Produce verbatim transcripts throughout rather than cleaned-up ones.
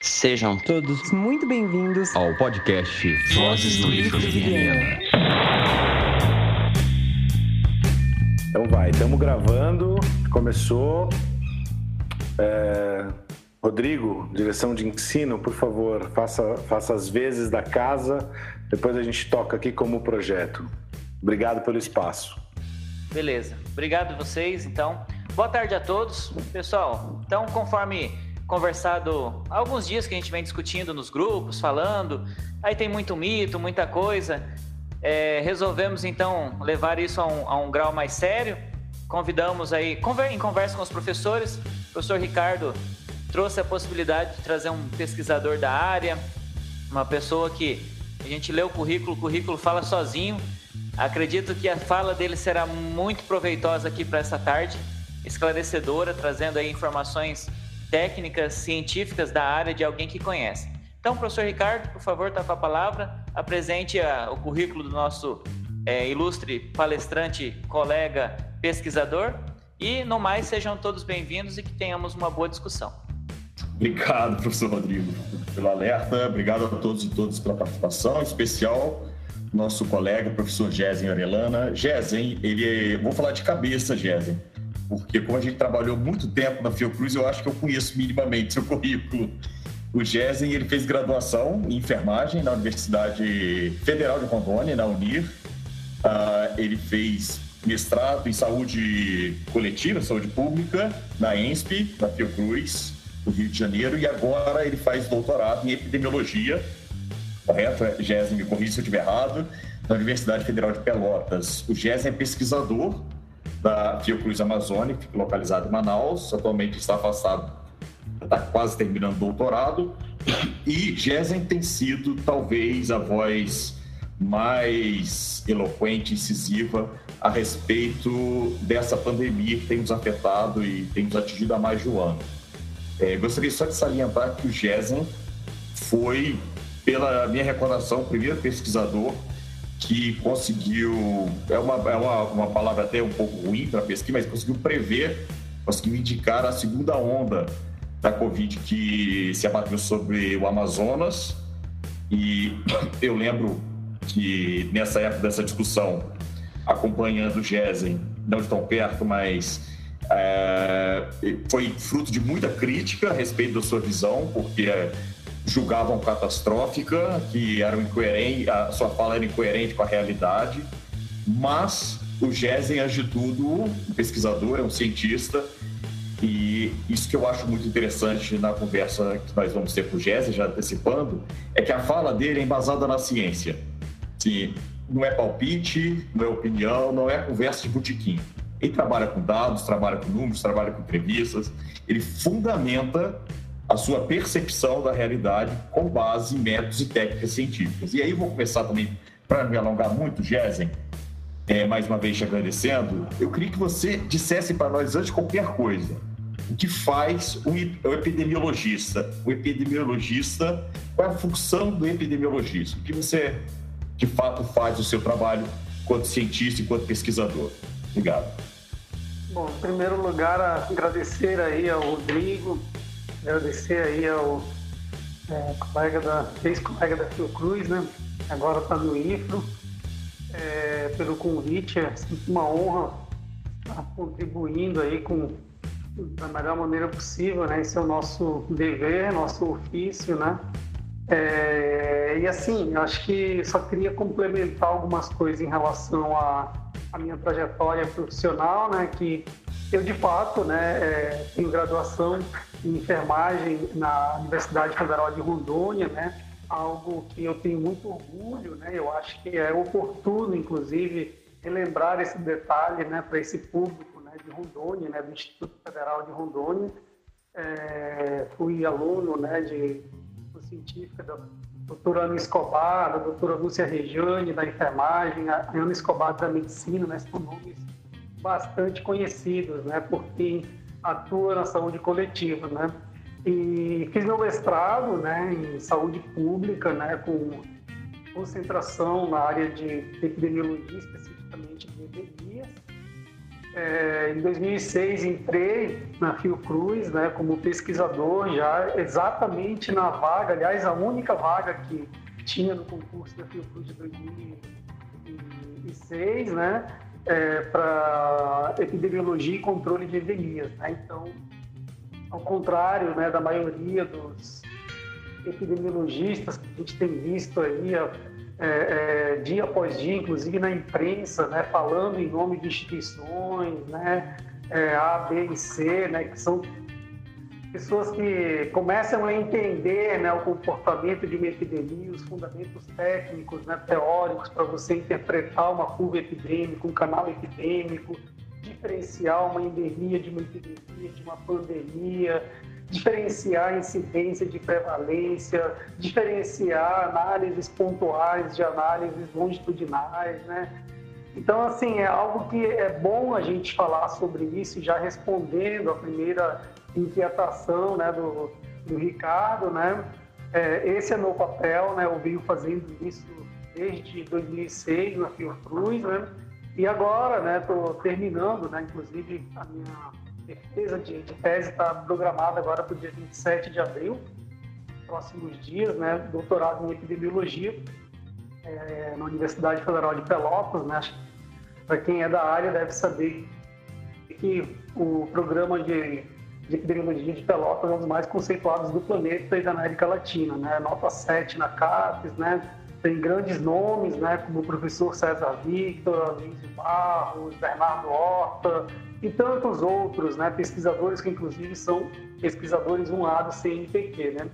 Sejam todos muito bem-vindos ao podcast Vozes do Livro de Vilhena. Então vai, estamos gravando, começou. É... Rodrigo, direção de ensino, por favor, faça, faça as vezes da casa, depois a gente toca aqui como projeto. Obrigado pelo espaço. Beleza, obrigado a vocês, então. Boa tarde a todos. Pessoal, então conforme conversado há alguns dias que a gente vem discutindo nos grupos, falando, aí tem muito mito, muita coisa, é, resolvemos então levar isso a um, a um grau mais sério. Convidamos aí, em conversa com os professores, o professor Ricardo trouxe a possibilidade de trazer um pesquisador da área, uma pessoa que a gente lê o currículo, o currículo fala sozinho. Acredito que a fala dele será muito proveitosa aqui para essa tarde, esclarecedora, trazendo aí informações técnicas, científicas da área de alguém que conhece. Então, professor Ricardo, por favor, está com a palavra, apresente a, o currículo do nosso é, ilustre palestrante, colega, pesquisador, e, no mais, sejam todos bem-vindos e que tenhamos uma boa discussão. Obrigado, professor Rodrigo, pelo alerta. Obrigado a todos e todas pela participação, em especial nosso colega, professor Gésen Orellana. Gésen, ele, vou falar de cabeça, Gésen, porque como a gente trabalhou muito tempo na Fiocruz, eu acho que eu conheço minimamente seu currículo. O Gésen, ele fez graduação em enfermagem na Universidade Federal de Rondônia, na Unir. Uh, ele fez mestrado em saúde coletiva, saúde pública, na E N S P, na Fiocruz, no Rio de Janeiro, e agora ele faz doutorado em epidemiologia, correto? Gésen, me corrija se eu estiver errado, na Universidade Federal de Pelotas. O Gésen é pesquisador da Fiocruz Amazônia, que fica localizado em Manaus, atualmente está afastado, está quase terminando o doutorado, e Gésen tem sido talvez a voz mais eloquente, incisiva a respeito dessa pandemia que tem nos afetado e tem nos atingido há mais de um ano. É, gostaria só de salientar que o Gésen foi, pela minha recordação, o primeiro pesquisador que conseguiu, é uma, é uma, uma palavra até um pouco ruim para pesquisa, mas conseguiu prever, conseguiu indicar a segunda onda da Covid que se abateu sobre o Amazonas. E eu lembro que nessa época dessa discussão, acompanhando o Gésen, não de tão perto, mas é, foi fruto de muita crítica a respeito da sua visão, porque é, julgavam catastrófica, que era incoerente, a sua fala era incoerente com a realidade, mas o Gésen, antes de tudo, um pesquisador, é um cientista, e isso que eu acho muito interessante na conversa que nós vamos ter com o Gésen, já antecipando, é que a fala dele é embasada na ciência. Sim, não é palpite, não é opinião, não é conversa de botequim. Ele trabalha com dados, trabalha com números, trabalha com entrevistas, ele fundamenta a sua percepção da realidade com base em métodos e técnicas científicas. E aí eu vou começar também, para não me alongar muito, Gésen, é, mais uma vez te agradecendo, eu queria que você dissesse para nós, antes de qualquer coisa, o que faz o epidemiologista? O epidemiologista, qual é a função do epidemiologista? O que você, de fato, faz o seu trabalho enquanto cientista e enquanto pesquisador? Obrigado. Bom, em primeiro lugar, agradecer aí ao Rodrigo, agradecer aí ao é, colega da, ex-colega da Fiocruz, né? Agora está no I F R O, é, pelo convite. É sempre uma honra estar contribuindo aí com, da melhor maneira possível, né? Esse é o nosso dever, nosso ofício, né? É, e assim, acho que só queria complementar algumas coisas em relação à, à minha trajetória profissional, né? Que eu, de fato, né, é, tenho graduação em enfermagem na Universidade Federal de Rondônia, né? Algo que eu tenho muito orgulho, né? Eu acho que é oportuno, inclusive, relembrar esse detalhe, né, para esse público, né, de Rondônia, né, do Instituto Federal de Rondônia. É, fui aluno, né, de, de científica da doutora Ana Escobar, da doutora Lúcia Rejane, da enfermagem, a Ana Escobar da medicina, né? São nomes bastante conhecidos, né, por quem atua na saúde coletiva, né? E fiz meu mestrado, né, em saúde pública, né, com concentração na área de epidemiologia, especificamente de epidemias. É, em dois mil e seis entrei na Fiocruz, né, como pesquisador já exatamente na vaga, aliás, a única vaga que tinha no concurso da Fiocruz de dois mil e seis, né, é, para epidemiologia e controle de endemias, né? Então, ao contrário, né, da maioria dos epidemiologistas que a gente tem visto aí é, é, dia após dia, inclusive na imprensa, né, falando em nome de instituições, né, é, A, B e C, né, que são pessoas que começam a entender, né, o comportamento de uma epidemia, os fundamentos técnicos, né, teóricos para você interpretar uma curva epidêmica, um canal epidêmico, diferenciar uma endemia de uma epidemia, de uma pandemia, diferenciar a incidência de prevalência, diferenciar análises pontuais de análises longitudinais, né? Então, assim, é algo que é bom a gente falar sobre isso, já respondendo a primeira inquietação, né, do, do Ricardo, né? É, esse é meu papel, né? Eu venho fazendo isso desde dois mil e seis na Fiocruz, né? E agora, né, estou terminando, né, inclusive a minha defesa de, de tese está programada agora para o dia vinte e sete de abril, próximos dias, né, doutorado em epidemiologia é, na Universidade Federal de Pelotas, né? Para quem é da área deve saber que o programa de, de epidemiologia de Pelotas é um dos mais conceituados do planeta e da América Latina, né? Nota sete na CAPES, né? Tem grandes nomes, né, como o professor César Victor, Aloysio Barros, Bernardo Horta e tantos outros, né, pesquisadores que inclusive são pesquisadores um A do C N P Q, né?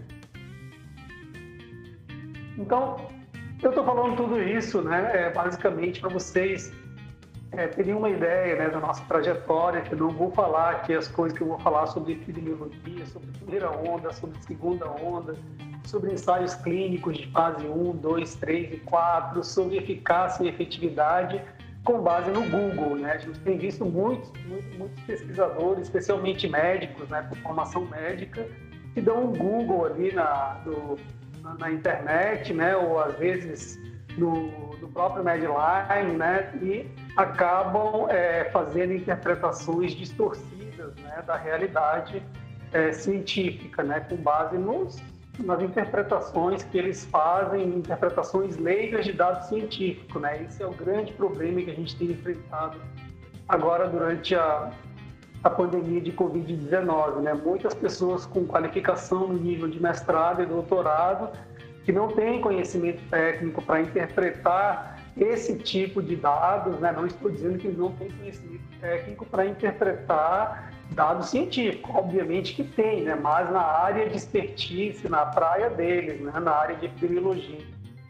Então, eu estou falando tudo isso, né, é, basicamente para vocês é, terem uma ideia, né, da nossa trajetória, que eu não vou falar aqui as coisas que eu vou falar sobre epidemiologia, sobre primeira onda, sobre segunda onda, sobre ensaios clínicos de fase um, dois, três e quatro, sobre eficácia e efetividade com base no Google, né? A gente tem visto muitos, muitos, muitos pesquisadores, especialmente médicos, né, com formação médica, que dão um Google ali na, do, na, na internet, né, ou às vezes no, no próprio Medline, né, e acabam é, fazendo interpretações distorcidas, né, da realidade é, científica, né, com base nos nas interpretações que eles fazem, interpretações leigas de dados científicos, né? Esse é o grande problema que a gente tem enfrentado agora durante a, a pandemia de covid dezenove, né? Muitas pessoas com qualificação no nível de mestrado e doutorado que não têm conhecimento técnico para interpretar esse tipo de dados, né? Não estou dizendo que eles não têm conhecimento técnico para interpretar dados científicos, obviamente que tem, né? Mas na área de expertise, na praia deles, né? Na área de epidemiologia,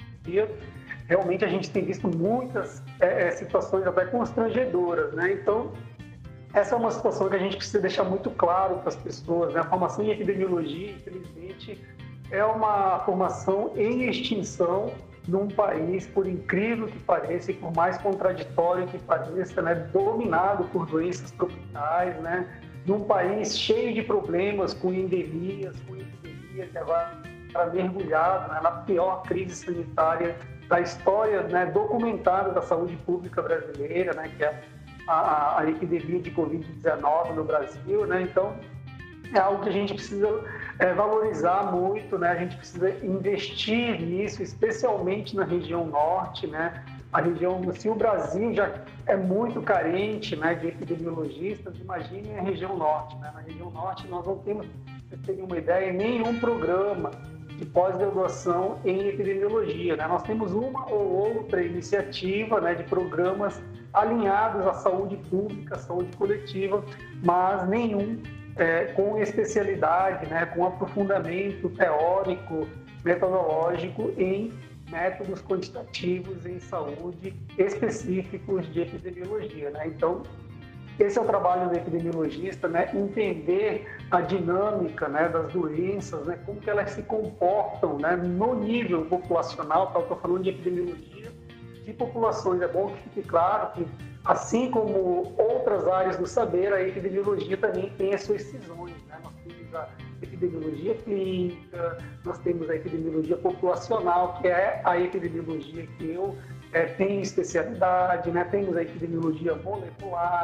realmente a gente tem visto muitas é, situações até constrangedoras, né? Então, essa é uma situação que a gente precisa deixar muito claro para as pessoas, né? A formação em epidemiologia, infelizmente, é uma formação em extinção num país, por incrível que pareça, e por mais contraditório que pareça, né? Dominado por doenças tropicais, né? Num país cheio de problemas, com endemias, com epidemias, agora mergulhado, né, na pior crise sanitária da história, né, documentada da saúde pública brasileira, né, que é a, a, a epidemia de covid dezenove no Brasil, né? Então, é algo que a gente precisa é, valorizar muito, né? A gente precisa investir nisso, especialmente na região norte, né? A região, se o Brasil já é muito carente, né, de epidemiologistas, imagine a região norte, né? Na região norte nós não temos, para vocês terem uma ideia, nenhum programa de pós-graduação em epidemiologia, né? Nós temos uma ou outra iniciativa, né, de programas alinhados à saúde pública, à saúde coletiva, mas nenhum é, com especialidade, né, com aprofundamento teórico, metodológico em métodos quantitativos em saúde específicos de epidemiologia, né? Então, esse é o trabalho do epidemiologista, né? Entender a dinâmica, né, das doenças, né? Como que elas se comportam, né, no nível populacional. Tá? Eu estou falando de epidemiologia de populações. É bom que fique claro que, assim como outras áreas do saber, a epidemiologia também tem as suas cisões, né? Nós temos a epidemiologia clínica, nós temos a epidemiologia populacional, que é a epidemiologia que eu é, tenho especialidade, né? Temos a epidemiologia molecular,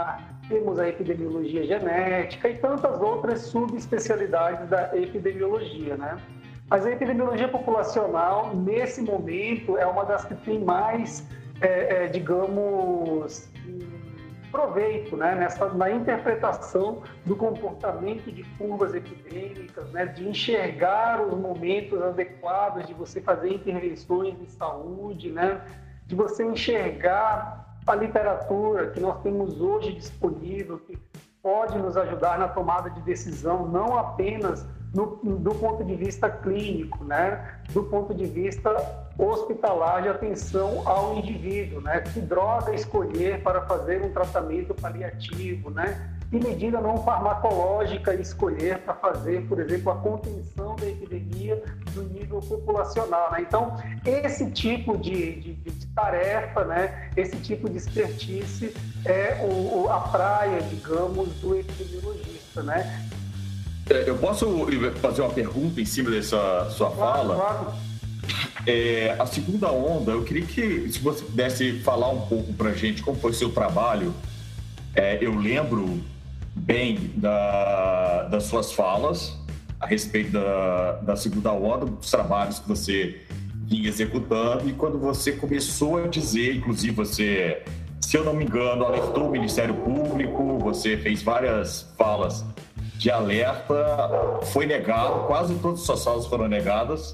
temos a epidemiologia genética e tantas outras subespecialidades da epidemiologia, né? Mas a epidemiologia populacional, nesse momento, é uma das que tem mais, é, é, digamos, proveito, né? Nessa, na interpretação do comportamento de curvas epidêmicas, né? De enxergar os momentos adequados de você fazer intervenções de saúde, né? De você enxergar a literatura que nós temos hoje disponível, que pode nos ajudar na tomada de decisão, não apenas no, do ponto de vista clínico, né? Do ponto de vista hospitalar de atenção ao indivíduo, né? Que droga escolher para fazer um tratamento paliativo, né? Que medida não farmacológica escolher para fazer, por exemplo, a contenção da epidemia no nível populacional, né? Então, esse tipo de, de, de tarefa, né? Esse tipo de expertise é o, a praia, digamos, do epidemiologista, né? Eu posso fazer uma pergunta em cima dessa sua fala? Claro, claro. É, a segunda onda, eu queria que, se você pudesse falar um pouco para a gente como foi o seu trabalho. É, eu lembro bem da, das suas falas a respeito da, da segunda onda, dos trabalhos que você vinha executando, e quando você começou a dizer, inclusive você, se eu não me engano, alertou o Ministério Público, você fez várias falas de alerta, foi negado, quase todas as suas falas foram negadas,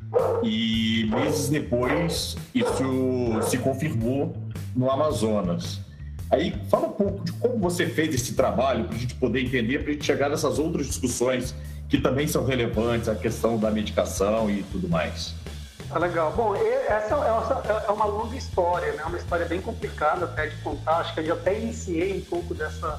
e meses depois isso se confirmou no Amazonas. Aí fala um pouco de como você fez esse trabalho para a gente poder entender, para a gente chegar nessas outras discussões que também são relevantes, a questão da medicação e tudo mais. Ah, legal. Bom, essa é uma longa história, né? Uma história bem complicada até de contar. Acho que eu já até iniciei um pouco dessa,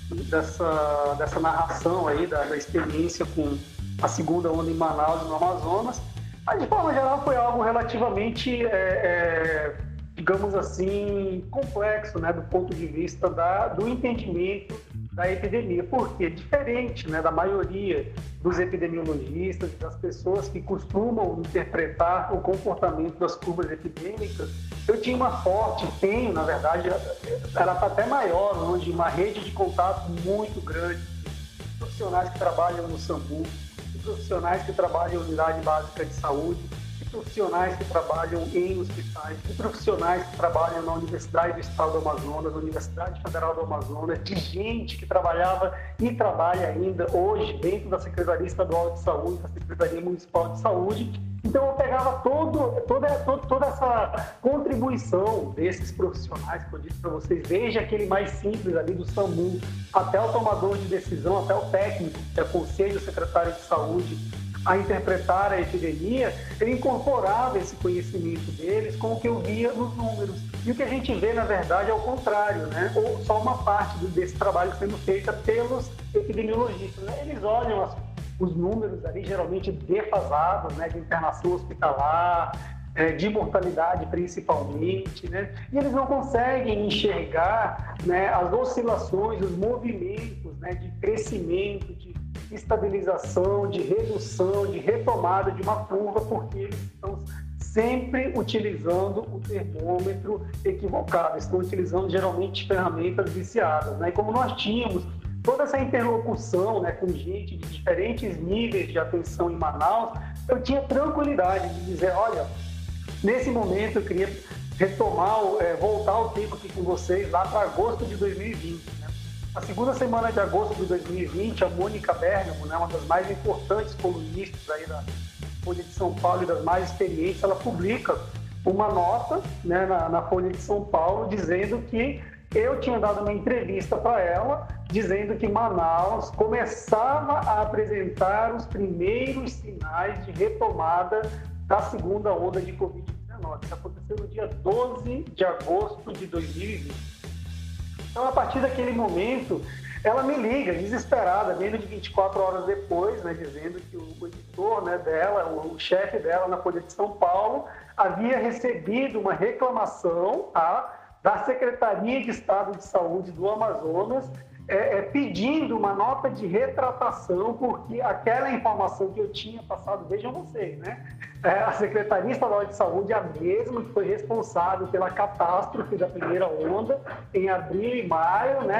dessa, dessa narração aí, da, da experiência com a segunda onda em Manaus e no Amazonas. Mas, de forma geral, foi algo relativamente, é, é, digamos assim, complexo, né? Do ponto de vista da, do entendimento da epidemia. Porque, diferente, né, da maioria dos epidemiologistas e das pessoas que costumam interpretar o comportamento das curvas epidêmicas, eu tinha uma forte, tenho, na verdade, ela está até maior, onde uma rede de contato muito grande, profissionais que trabalham no SAMU, profissionais que trabalham em unidade básica de saúde, profissionais que trabalham em hospitais, de profissionais que trabalham na Universidade do Estado do Amazonas, na Universidade Federal do Amazonas, de gente que trabalhava e trabalha ainda hoje dentro da Secretaria Estadual de Saúde, da Secretaria Municipal de Saúde. Então eu pegava todo, toda, toda essa contribuição desses profissionais, que eu disse para vocês, desde aquele mais simples ali do SAMU, até o tomador de decisão, até o técnico, que aconselha o secretário de Saúde a interpretar a epidemia, ele incorporava esse conhecimento deles com o que eu via nos números. E o que a gente vê, na verdade, é o contrário, né? Ou só uma parte desse trabalho sendo feita pelos epidemiologistas, né? Eles olham as, os números ali, geralmente defasados, né? De internação hospitalar, é, de mortalidade principalmente, né? E eles não conseguem enxergar, né, as oscilações, os movimentos, né, de crescimento, de estabilização, de redução, de retomada de uma curva, porque eles estão sempre utilizando o termômetro equivocado, estão utilizando geralmente ferramentas viciadas, né? E como nós tínhamos toda essa interlocução, né, com gente de diferentes níveis de atenção em Manaus, eu tinha tranquilidade de dizer, olha, nesse momento eu queria retomar, é, voltar o tempo aqui com vocês lá para agosto de dois mil e vinte, né? Na segunda semana de agosto de dois mil e vinte, a Mônica Bergamo, né, uma das mais importantes colunistas aí da Folha de São Paulo e das mais experientes, ela publica uma nota, né, na, na Folha de São Paulo dizendo que eu tinha dado uma entrevista para ela, dizendo que Manaus começava a apresentar os primeiros sinais de retomada da segunda onda de covid dezenove. Isso aconteceu no dia doze de agosto de dois mil e vinte. Então, a partir daquele momento, ela me liga, desesperada, menos de vinte e quatro horas depois, né, dizendo que o editor, né, dela, o, o chefe dela na Folha de São Paulo, havia recebido uma reclamação, tá, da Secretaria de Estado de Saúde do Amazonas, é, é, pedindo uma nota de retratação, porque aquela informação que eu tinha passado, vejam vocês, né? É, a Secretaria Estadual de Saúde é a mesma que foi responsável pela catástrofe da primeira onda em abril e maio, né?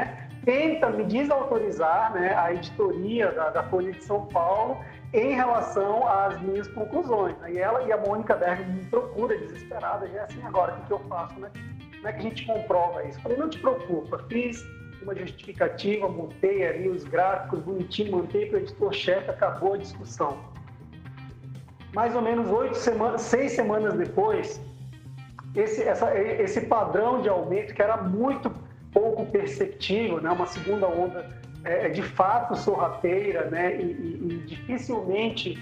tenta me desautorizar, né, a editoria da, da Folha de São Paulo em relação às minhas conclusões. E ela e a Mônica Berg me procura desesperada, já é assim, agora o que eu faço, né? Como é que a gente comprova isso? Eu falei, não te preocupa, fiz uma justificativa, montei ali os gráficos bonitinho, montei para o editor-chefe, acabou a discussão. Mais ou menos oito semanas, seis semanas depois, esse, essa, esse padrão de aumento, que era muito pouco perceptível, né? Uma segunda onda é, de fato sorrateira, né? e, e, e dificilmente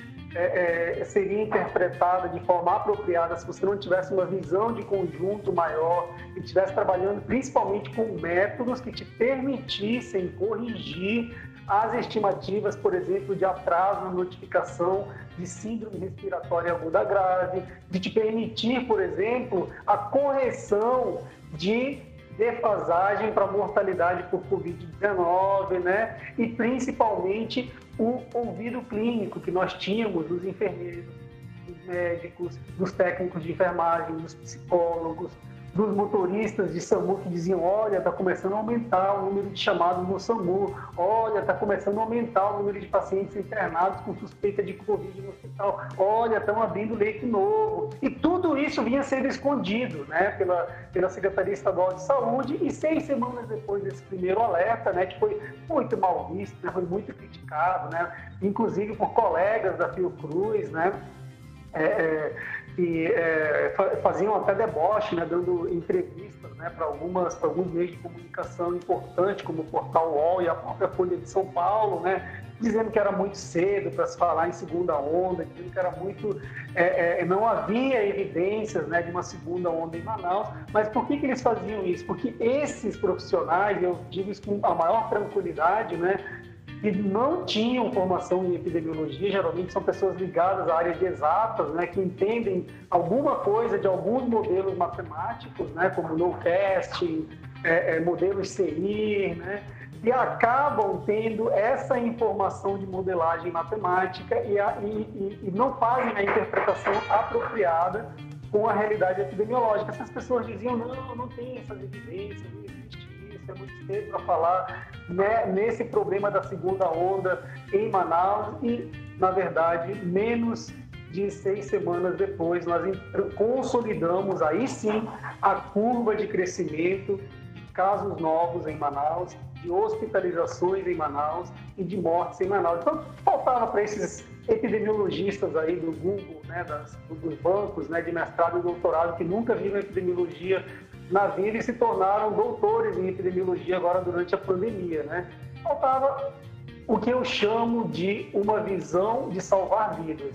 é, é, seria interpretada de forma apropriada se você não tivesse uma visão de conjunto maior e estivesse trabalhando principalmente com métodos que te permitissem corrigir as estimativas, por exemplo, de atraso na notificação de síndrome respiratória aguda grave, de te permitir, por exemplo, a correção de defasagem para mortalidade por covid dezenove, né? E principalmente o ouvido clínico que nós tínhamos dos enfermeiros, dos médicos, dos técnicos de enfermagem, dos psicólogos, dos motoristas de SAMU que diziam, olha, está começando a aumentar o número de chamados no SAMU, olha, está começando a aumentar o número de pacientes internados com suspeita de Covid no hospital, olha, estão abrindo leito novo. E tudo isso vinha sendo escondido, né, pela, pela Secretaria Estadual de Saúde, e seis semanas depois desse primeiro alerta, né, que foi muito mal visto, né, foi muito criticado, né, inclusive por colegas da Fiocruz, né, é, é, que é, faziam até deboche, né, dando entrevistas, né, para algumas, para alguns meios de comunicação importantes, como o Portal U O L e a própria Folha de São Paulo, né, dizendo que era muito cedo para se falar em segunda onda, dizendo que era muito, é, é, não havia evidências, né, de uma segunda onda em Manaus. Mas por que que eles faziam isso? Porque esses profissionais, eu digo isso com a maior tranquilidade, né, que não tinham formação em epidemiologia, geralmente são pessoas ligadas à área de exatas, né, que entendem alguma coisa de alguns modelos matemáticos, né, como no casting, é, é, modelos C I R, né, e acabam tendo essa informação de modelagem matemática e, a, e, e, e não fazem a interpretação apropriada com a realidade epidemiológica. Essas pessoas diziam, não, não tem essas evidências, não existe isso, é muito cedo para falar, né, nesse problema da segunda onda em Manaus. E, na verdade, menos de seis semanas depois, nós consolidamos aí sim a curva de crescimento de casos novos em Manaus, de hospitalizações em Manaus e de mortes em Manaus. Então, faltava para esses epidemiologistas aí do Google, né, das, dos bancos, né, de mestrado e doutorado, que nunca viram epidemiologia na vida e se tornaram doutores em epidemiologia agora durante a pandemia, né? Faltava o que eu chamo de uma visão de salvar vidas.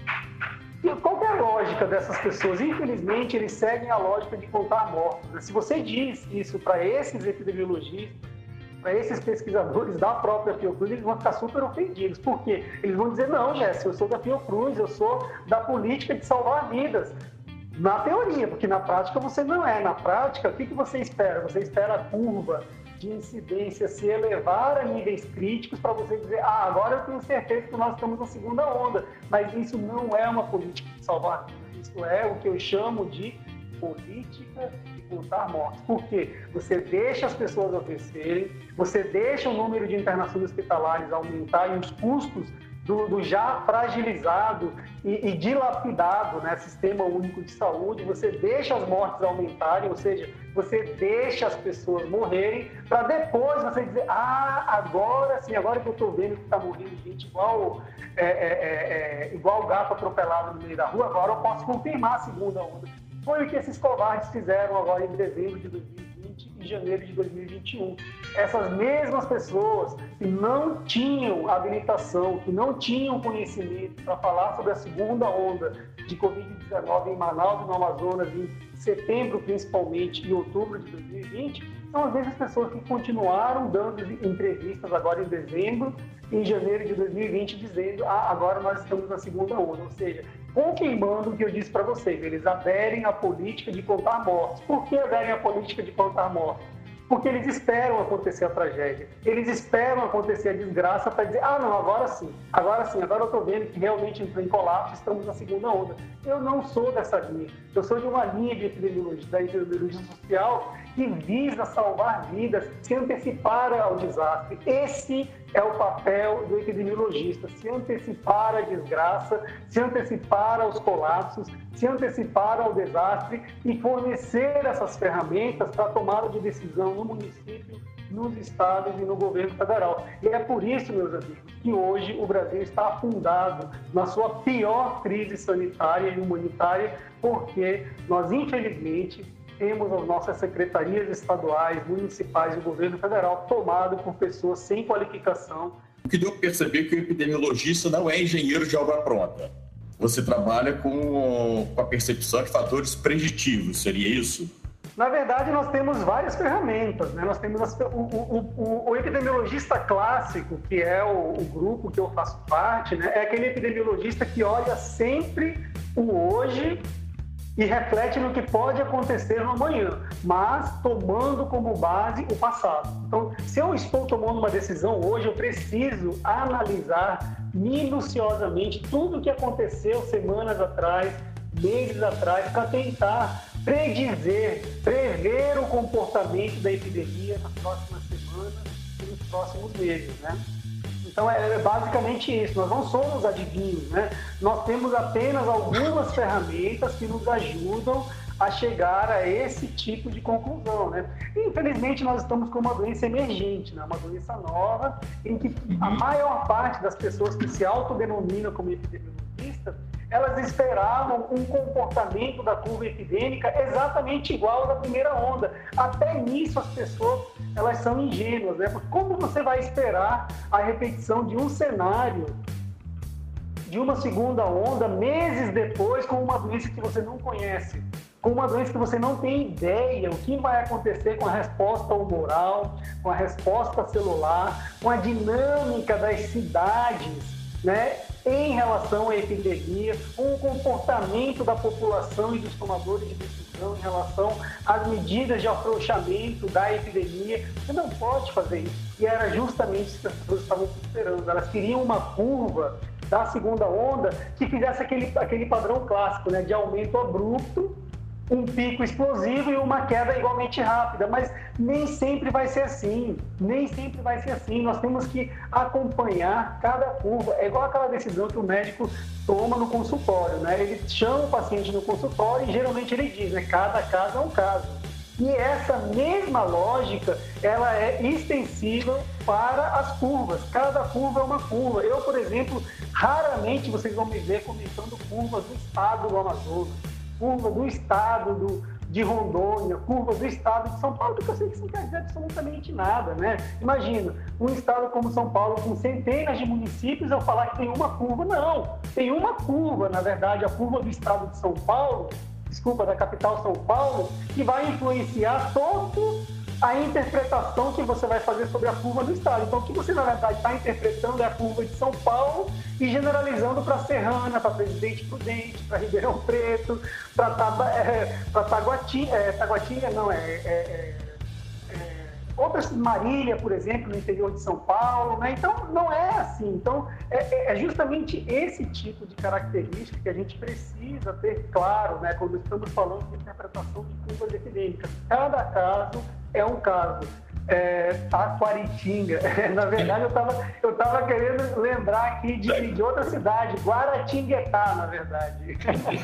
E qual é a lógica dessas pessoas? Infelizmente, eles seguem a lógica de contar mortos, né? Se você diz isso para esses epidemiologistas, para esses pesquisadores da própria Fiocruz, eles vão ficar super ofendidos. Por quê? Eles vão dizer, não, Jéssica, eu sou da Fiocruz, eu sou da política de salvar vidas. Na teoria, porque na prática você não é. Na prática, o que você espera? Você espera a curva de incidência se elevar a níveis críticos para você dizer, ah, agora eu tenho certeza que nós estamos na segunda onda. Mas isso não é uma política de salvar vidas. Isso é o que eu chamo de política de contar mortes. Por quê? Você deixa as pessoas adoecerem, você deixa o número de internações hospitalares aumentar e os custos do, do já fragilizado e, e dilapidado, né, Sistema Único de Saúde, você deixa as mortes aumentarem, ou seja, você deixa as pessoas morrerem para depois você dizer, ah, agora sim, agora que eu estou vendo que está morrendo gente igual, é, é, é, é, igual gato atropelado no meio da rua, agora eu posso confirmar a segunda onda. Foi o que esses covardes fizeram agora em dezembro de dois mil e vinte e janeiro de dois mil e vinte e um. Essas mesmas pessoas que não tinham habilitação, que não tinham conhecimento para falar sobre a segunda onda de covid dezenove em Manaus e no Amazonas, em setembro principalmente e outubro de dois mil e vinte, são as mesmas pessoas que continuaram dando entrevistas agora em dezembro e em janeiro de dois mil e vinte, dizendo, ah, agora nós estamos na segunda onda, ou seja, confirmando o que eu disse para vocês, eles aderem à política de contar mortes. Por que aderem à política de contar mortes? Porque eles esperam acontecer a tragédia, eles esperam acontecer a desgraça para dizer, ah, não, agora sim, agora sim, agora eu estou vendo que realmente entrou em colapso, estamos na segunda onda. Eu não sou dessa linha, eu sou de uma linha de epidemiologia, da epidemiologia social que visa salvar vidas, se antecipar ao desastre. Esse é o papel do epidemiologista, se antecipar à desgraça, se antecipar aos colapsos, se antecipar ao desastre e fornecer essas ferramentas para a tomada de decisão no município, nos estados e no governo federal. E é por isso, meus amigos, que hoje o Brasil está afundado na sua pior crise sanitária e humanitária, porque nós, infelizmente, temos as nossas secretarias estaduais, municipais e o governo federal tomado por pessoas sem qualificação. O que deu para perceber que o epidemiologista não é engenheiro de obra pronta. Você trabalha com, com a percepção de fatores preditivos, seria isso? Na verdade, nós temos várias ferramentas, né? Nós temos as, o, o, o, o epidemiologista clássico, que é o, o grupo que eu faço parte, né? É aquele epidemiologista que olha sempre o hoje e reflete no que pode acontecer no amanhã, mas tomando como base o passado. Então, se eu estou tomando uma decisão hoje, eu preciso analisar minuciosamente tudo o que aconteceu semanas atrás, meses atrás, para tentar predizer, prever o comportamento da epidemia nas próximas semanas e nos próximos meses, né? Então, é basicamente isso. Nós não somos adivinhos, né? Nós temos apenas algumas ferramentas que nos ajudam a chegar a esse tipo de conclusão, né? E, infelizmente, nós estamos com uma doença emergente, né? Uma doença nova, em que a maior parte das pessoas que se autodenominam como epidemiologistas, elas esperavam um comportamento da curva epidêmica exatamente igual ao da primeira onda. Até nisso as pessoas elas são ingênuas, né? Porque como você vai esperar a repetição de um cenário de uma segunda onda meses depois com uma doença que você não conhece, com uma doença que você não tem ideia o que vai acontecer com a resposta humoral, com a resposta celular, com a dinâmica das cidades, né, em relação à epidemia, com o comportamento da população e dos tomadores de decisão em relação às medidas de afrouxamento da epidemia. Você não pode fazer isso. E era justamente isso que as pessoas estavam esperando. Elas queriam uma curva da segunda onda que fizesse aquele, aquele padrão clássico, né, de aumento abrupto, um pico explosivo e uma queda igualmente rápida, mas nem sempre vai ser assim, nem sempre vai ser assim. Nós temos que acompanhar cada curva. É igual aquela decisão que o médico toma no consultório, né? Ele chama o paciente no consultório e geralmente ele diz, né? Cada caso é um caso. E essa mesma lógica, ela é extensível para as curvas. Cada curva é uma curva. Eu, por exemplo, raramente vocês vão me ver comentando curvas do estado do Amazonas, curva do estado do, de Rondônia, curva do estado de São Paulo, porque eu sei que isso não quer dizer absolutamente nada, né? Imagina, um estado como São Paulo, com centenas de municípios, eu falar que tem uma curva, não. Tem uma curva, na verdade, a curva do estado de São Paulo, desculpa, da capital São Paulo, que vai influenciar toda a interpretação que você vai fazer sobre a curva do estado. Então, o que você, na verdade, está interpretando é a curva de São Paulo e generalizando para Serrana, para Presidente Prudente, para Ribeirão Preto, para Taba, é, Taguatinga, é, Taguatinga, não, é, é, é, é outras, Marília, por exemplo, no interior de São Paulo, né? Então, não é assim. Então, é, é justamente esse tipo de característica que a gente precisa ter claro, né, quando estamos falando de interpretação de curvas epidêmicas. Cada caso é um caso. É, Taquaritinga. Na verdade, eu estava eu tava querendo lembrar aqui de, de outra cidade, Guaratinguetá, na verdade.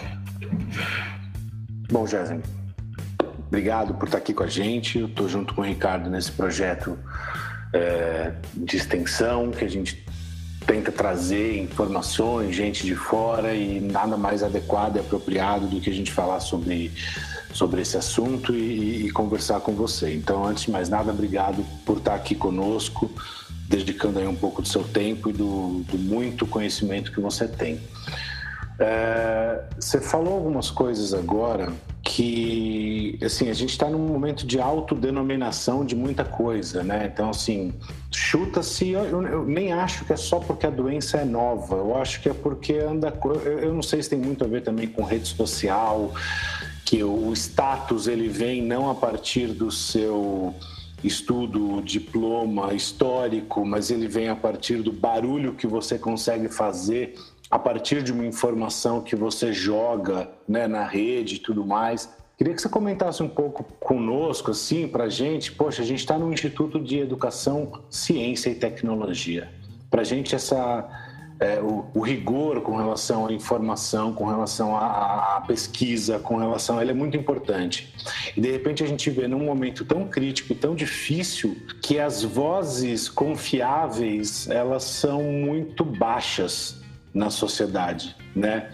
Bom, Jéssica, obrigado por estar aqui com a gente. Eu estou junto com o Ricardo nesse projeto é, de extensão, que a gente tenta trazer informações, gente de fora, e nada mais adequado e apropriado do que a gente falar sobre sobre esse assunto e, e conversar com você. Então, antes de mais nada, obrigado por estar aqui conosco, dedicando aí um pouco do seu tempo e do, do muito conhecimento que você tem. É, você falou algumas coisas agora que, assim, a gente está num momento de autodenominação de muita coisa, né? Então, assim, chuta-se, eu, eu nem acho que é só porque a doença é nova, eu acho que é porque anda, eu, eu não sei se tem muito a ver também com rede social, que o status ele vem não a partir do seu estudo, diploma histórico, mas ele vem a partir do barulho que você consegue fazer a partir de uma informação que você joga, né, na rede e tudo mais. Queria que você comentasse um pouco conosco, assim, para a gente. Poxa, a gente está no Instituto de Educação, Ciência e Tecnologia. Para a gente, essa, é, o, o rigor com relação à informação, com relação à, à pesquisa, com relação a ele é muito importante. E, de repente, a gente vê num momento tão crítico e tão difícil que as vozes confiáveis, elas são muito baixas na sociedade, né?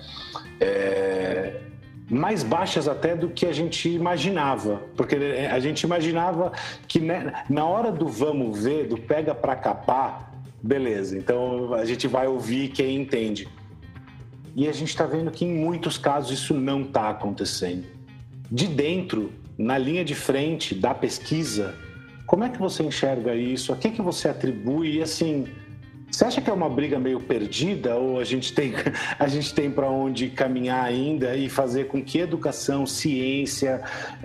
É... mais baixas até do que a gente imaginava, porque a gente imaginava que né, na hora do vamos ver, do pega pra capar, beleza, então a gente vai ouvir quem entende. E a gente está vendo que em muitos casos isso não está acontecendo. De dentro, na linha de frente da pesquisa, como é que você enxerga isso? A que, que você atribui? E assim, você acha que é uma briga meio perdida ou a gente tem, a gente tem para onde caminhar ainda e fazer com que educação, ciência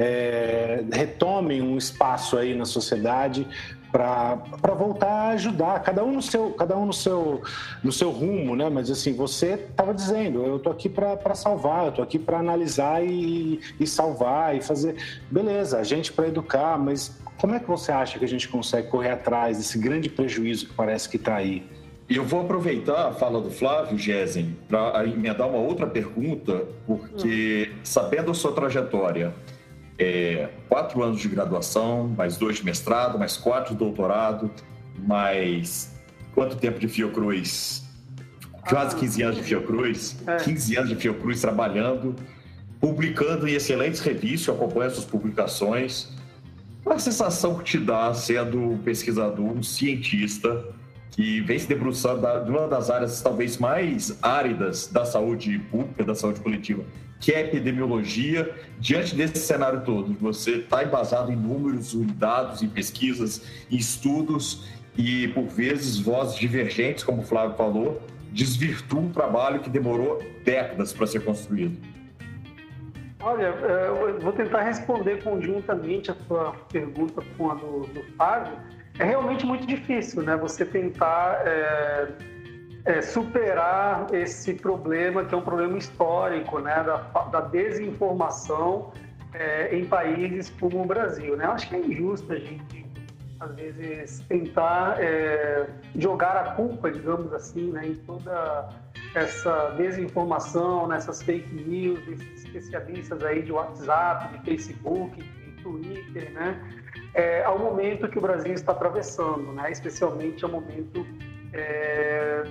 é, retomem um espaço aí na sociedade para voltar a ajudar, cada um no seu, cada um no seu, no seu rumo, né? Mas assim, você estava dizendo, eu estou aqui para salvar, eu estou aqui para analisar e, e salvar e fazer, beleza, a gente para educar, mas como é que você acha que a gente consegue correr atrás desse grande prejuízo que parece que está aí? Eu vou aproveitar a fala do Flávio, Gesen, para emendar uma outra pergunta, porque hum. sabendo a sua trajetória, é, quatro anos de graduação, mais dois de mestrado, mais quatro de doutorado, mais quanto tempo de Fiocruz? Quase quinze anos de Fiocruz, é. quinze anos de Fiocruz trabalhando, publicando em excelentes revistas, eu acompanho essas publicações. Qual a sensação que te dá sendo um pesquisador, um cientista, que vem se debruçando de uma das áreas talvez mais áridas da saúde pública, da saúde coletiva, que é a epidemiologia, diante desse cenário todo? Você está embasado em números, em dados, em pesquisas, em estudos, e por vezes vozes divergentes, como o Flávio falou, desvirtuam um trabalho que demorou décadas para ser construído. Olha, eu vou tentar responder conjuntamente a sua pergunta com a do, do Fábio. É realmente muito difícil, né? Você tentar é, é, superar esse problema, que é um problema histórico, né? Da, da desinformação é, em países como o Brasil, né? Eu acho que é injusto a gente, às vezes, tentar é, jogar a culpa, digamos assim, né? Em toda essa desinformação, nessas fake news, esses especialistas aí de WhatsApp, de Facebook, de Twitter, né? É, ao momento que o Brasil está atravessando, né? Especialmente ao momento é,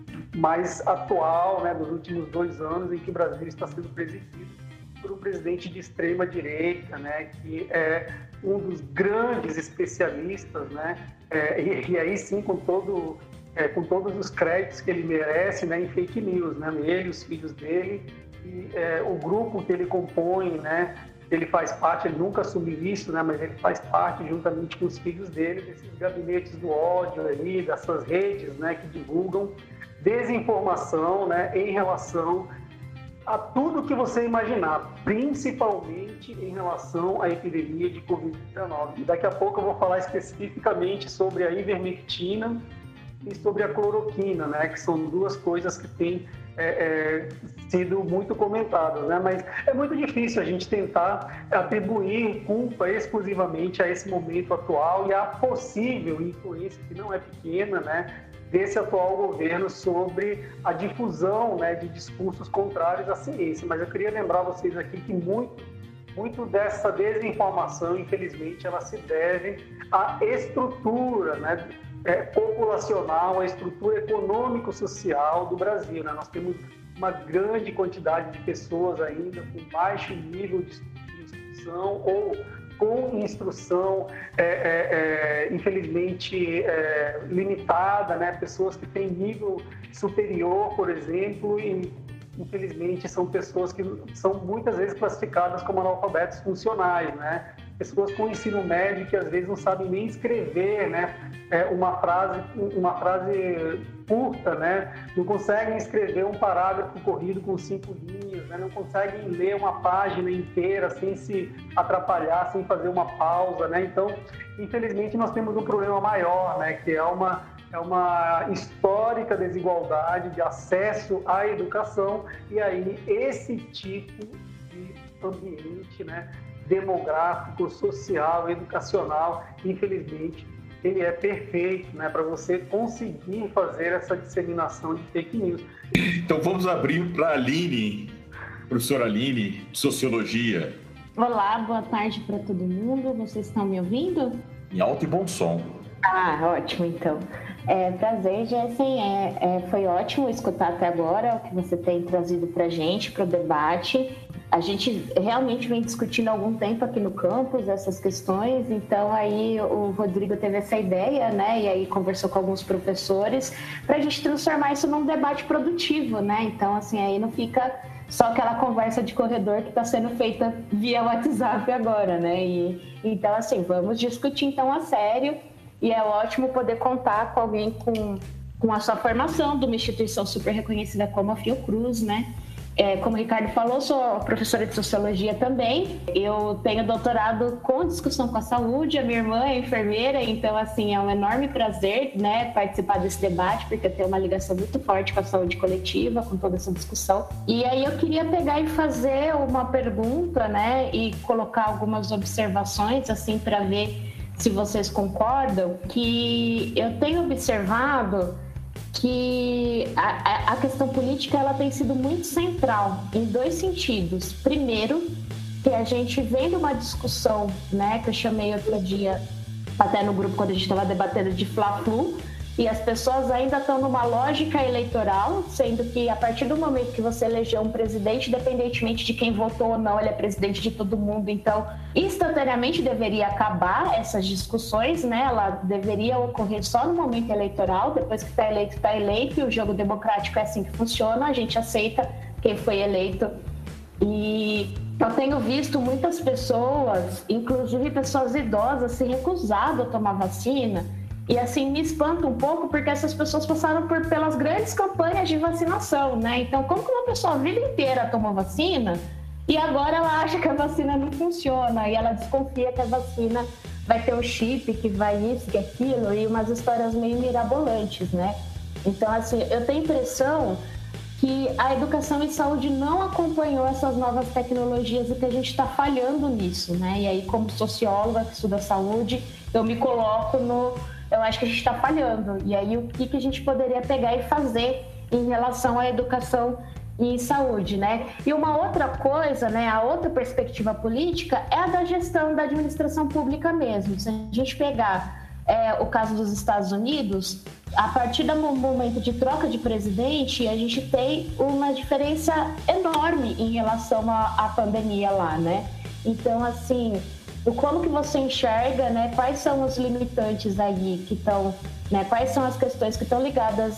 mais atual, né? Dos últimos dois anos, em que o Brasil está sendo presidido por um presidente de extrema direita, né? Que é um dos grandes especialistas, né? É, e, e aí sim, com todo É, com todos os créditos que ele merece, né, em fake news, né, ele, os filhos dele e é, o grupo que ele compõe, né, ele faz parte, ele nunca assumiu isso, né, mas ele faz parte juntamente com os filhos dele desses gabinetes do ódio aí, dessas redes, né, que divulgam desinformação, né, em relação a tudo que você imaginar, principalmente em relação à epidemia de covid dezenove. E daqui a pouco eu vou falar especificamente sobre a ivermectina e sobre a cloroquina, né, que são duas coisas que têm é, é, sido muito comentadas, né, mas é muito difícil a gente tentar atribuir culpa exclusivamente a esse momento atual e à possível influência, que não é pequena, né, desse atual governo sobre a difusão, né, de discursos contrários à ciência. Mas eu queria lembrar vocês aqui que muito, muito dessa desinformação, infelizmente, ela se deve à estrutura, né, É, populacional, a estrutura econômico-social do Brasil, né? Nós temos uma grande quantidade de pessoas ainda com baixo nível de instrução ou com instrução, é, é, é, infelizmente, é, limitada, né? Pessoas que têm nível superior, por exemplo, e infelizmente são pessoas que são muitas vezes classificadas como analfabetos funcionais, né? Pessoas com ensino médio que às vezes não sabem nem escrever, né? É uma frase, uma frase curta, né? Não conseguem escrever um parágrafo corrido com cinco linhas, né? Não conseguem ler uma página inteira sem se atrapalhar, sem fazer uma pausa, né? Então, infelizmente, nós temos um problema maior, né? Que é uma é uma histórica desigualdade de acesso à educação, e aí esse tipo de ambiente, né, demográfico, social, educacional, infelizmente, ele é perfeito, né, para você conseguir fazer essa disseminação de fake news. Então vamos abrir para a Aline, professora Aline, de Sociologia. Olá, boa tarde para todo mundo. Vocês estão me ouvindo? Em alto e bom som. Ah, ótimo, então. É, prazer, Jessen. É, é, foi ótimo escutar até agora o que você tem trazido para a gente, para o debate. A gente realmente vem discutindo há algum tempo aqui no campus essas questões, então aí o Rodrigo teve essa ideia, né, e aí conversou com alguns professores para a gente transformar isso num debate produtivo, né? Então, assim, aí não fica só aquela conversa de corredor que está sendo feita via WhatsApp agora, né? E, então, assim, vamos discutir então a sério, e é ótimo poder contar com alguém com, com a sua formação de uma instituição super reconhecida como a Fiocruz, né? É, como o Ricardo falou, sou professora de Sociologia também. Eu tenho doutorado com discussão com a saúde, a minha irmã é enfermeira, então, assim, é um enorme prazer, né, participar desse debate, porque eu tenho uma ligação muito forte com a saúde coletiva, com toda essa discussão. E aí eu queria pegar e fazer uma pergunta, né, e colocar algumas observações, assim, para ver se vocês concordam, que eu tenho observado que a, a questão política ela tem sido muito central em dois sentidos. Primeiro, que a gente vem de uma discussão, né, que eu chamei outro dia, até no grupo quando a gente estava debatendo de Fla-Flu, e as pessoas ainda estão numa lógica eleitoral, sendo que a partir do momento que você elegeu um presidente, independentemente de quem votou ou não, ele é presidente de todo mundo, então instantaneamente deveria acabar essas discussões, né? Ela deveria ocorrer só no momento eleitoral, depois que está eleito, está eleito, e o jogo democrático é assim que funciona, a gente aceita quem foi eleito. E eu tenho visto muitas pessoas, inclusive pessoas idosas, se recusando a tomar vacina. E assim, me espanta um pouco porque essas pessoas passaram por, pelas grandes campanhas de vacinação, né? Então, como que uma pessoa a vida inteira tomou vacina e agora ela acha que a vacina não funciona e ela desconfia que a vacina vai ter um chip, que vai isso, que aquilo, e umas histórias meio mirabolantes, né? Então, assim, eu tenho a impressão que a educação e saúde não acompanhou essas novas tecnologias e que a gente está falhando nisso, né? E aí, como socióloga que estuda saúde, eu me coloco no... Eu acho que a gente está falhando. E aí, o que, que a gente poderia pegar e fazer em relação à educação e saúde, né? E uma outra coisa, né? A outra perspectiva política é a da gestão da administração pública mesmo. Se a gente pegar é, o caso dos Estados Unidos, a partir do momento de troca de presidente, a gente tem uma diferença enorme em relação à, à pandemia lá, né? Então, assim... Como que você enxerga, né, quais são os limitantes aí que estão, né, quais são as questões que estão ligadas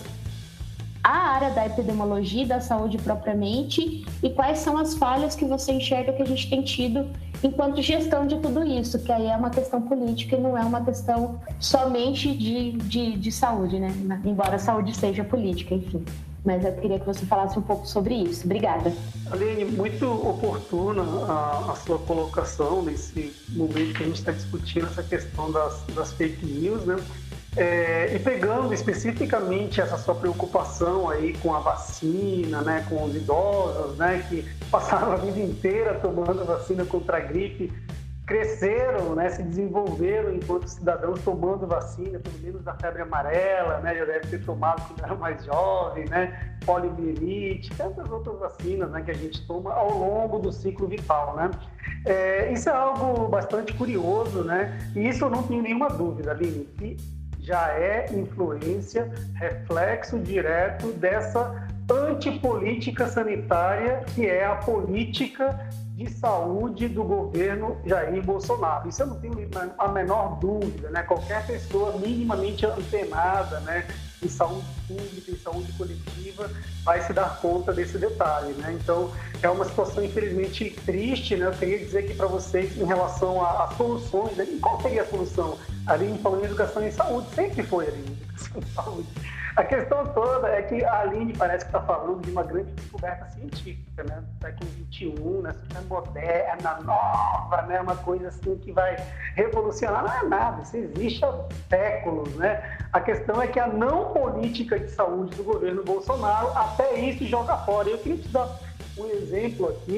à área da epidemiologia e da saúde propriamente e quais são as falhas que você enxerga que a gente tem tido enquanto gestão de tudo isso, que aí é uma questão política e não é uma questão somente de, de, de saúde, né, embora a saúde seja política, enfim. Mas eu queria que você falasse um pouco sobre isso. Obrigada. Aline, muito oportuna a, a sua colocação nesse momento que a gente está discutindo essa questão das, das fake news, né? É, e pegando especificamente essa sua preocupação aí com a vacina, né, com os idosos, né, que passaram a vida inteira tomando vacina contra a gripe, cresceram, né, se desenvolveram enquanto cidadãos tomando vacina, pelo menos da febre amarela, né, já deve ter tomado quando era mais jovem, né, poliomielite, tantas outras vacinas, né, que a gente toma ao longo do ciclo vital, né. É, isso é algo bastante curioso, né, e isso eu não tenho nenhuma dúvida, Aline, que já é influência, reflexo direto dessa antipolítica sanitária que é a política de saúde do governo Jair Bolsonaro. Isso eu não tenho a menor dúvida, né? Qualquer pessoa minimamente antenada, né, em saúde pública, em saúde coletiva, vai se dar conta desse detalhe, né? Então, é uma situação infelizmente triste, né? Eu queria dizer aqui para vocês em relação às soluções, né? E qual seria a solução? A Aline falou em educação e saúde, sempre foi a Aline, educação e saúde. A questão toda é que a Aline parece que está falando de uma grande descoberta científica, né? Século vinte e um, né? Super moderna, nova, né? Uma coisa assim que vai revolucionar. Não é nada, isso existe há séculos, né? A questão é que a não política de saúde do governo Bolsonaro, até isso joga fora. Eu queria te dar um exemplo aqui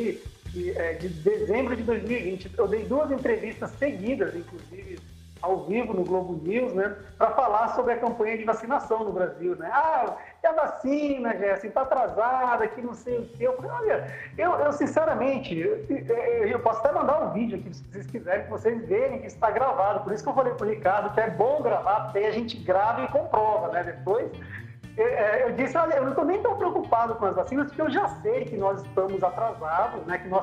de dezembro de dois mil e vinte. Eu dei duas entrevistas seguidas, inclusive ao vivo no Globo News, né, para falar sobre a campanha de vacinação no Brasil, né? Ah, e a vacina, Jéssica, está atrasada, que não sei o quê. Eu falei, olha, eu, eu sinceramente, eu, eu posso até mandar um vídeo aqui, se vocês quiserem, que vocês verem que isso está gravado. Por isso que eu falei para o Ricardo que é bom gravar, porque aí a gente grava e comprova, né? Depois, eu disse, olha, eu não estou nem tão preocupado com as vacinas, porque eu já sei que nós estamos atrasados, né? Que nós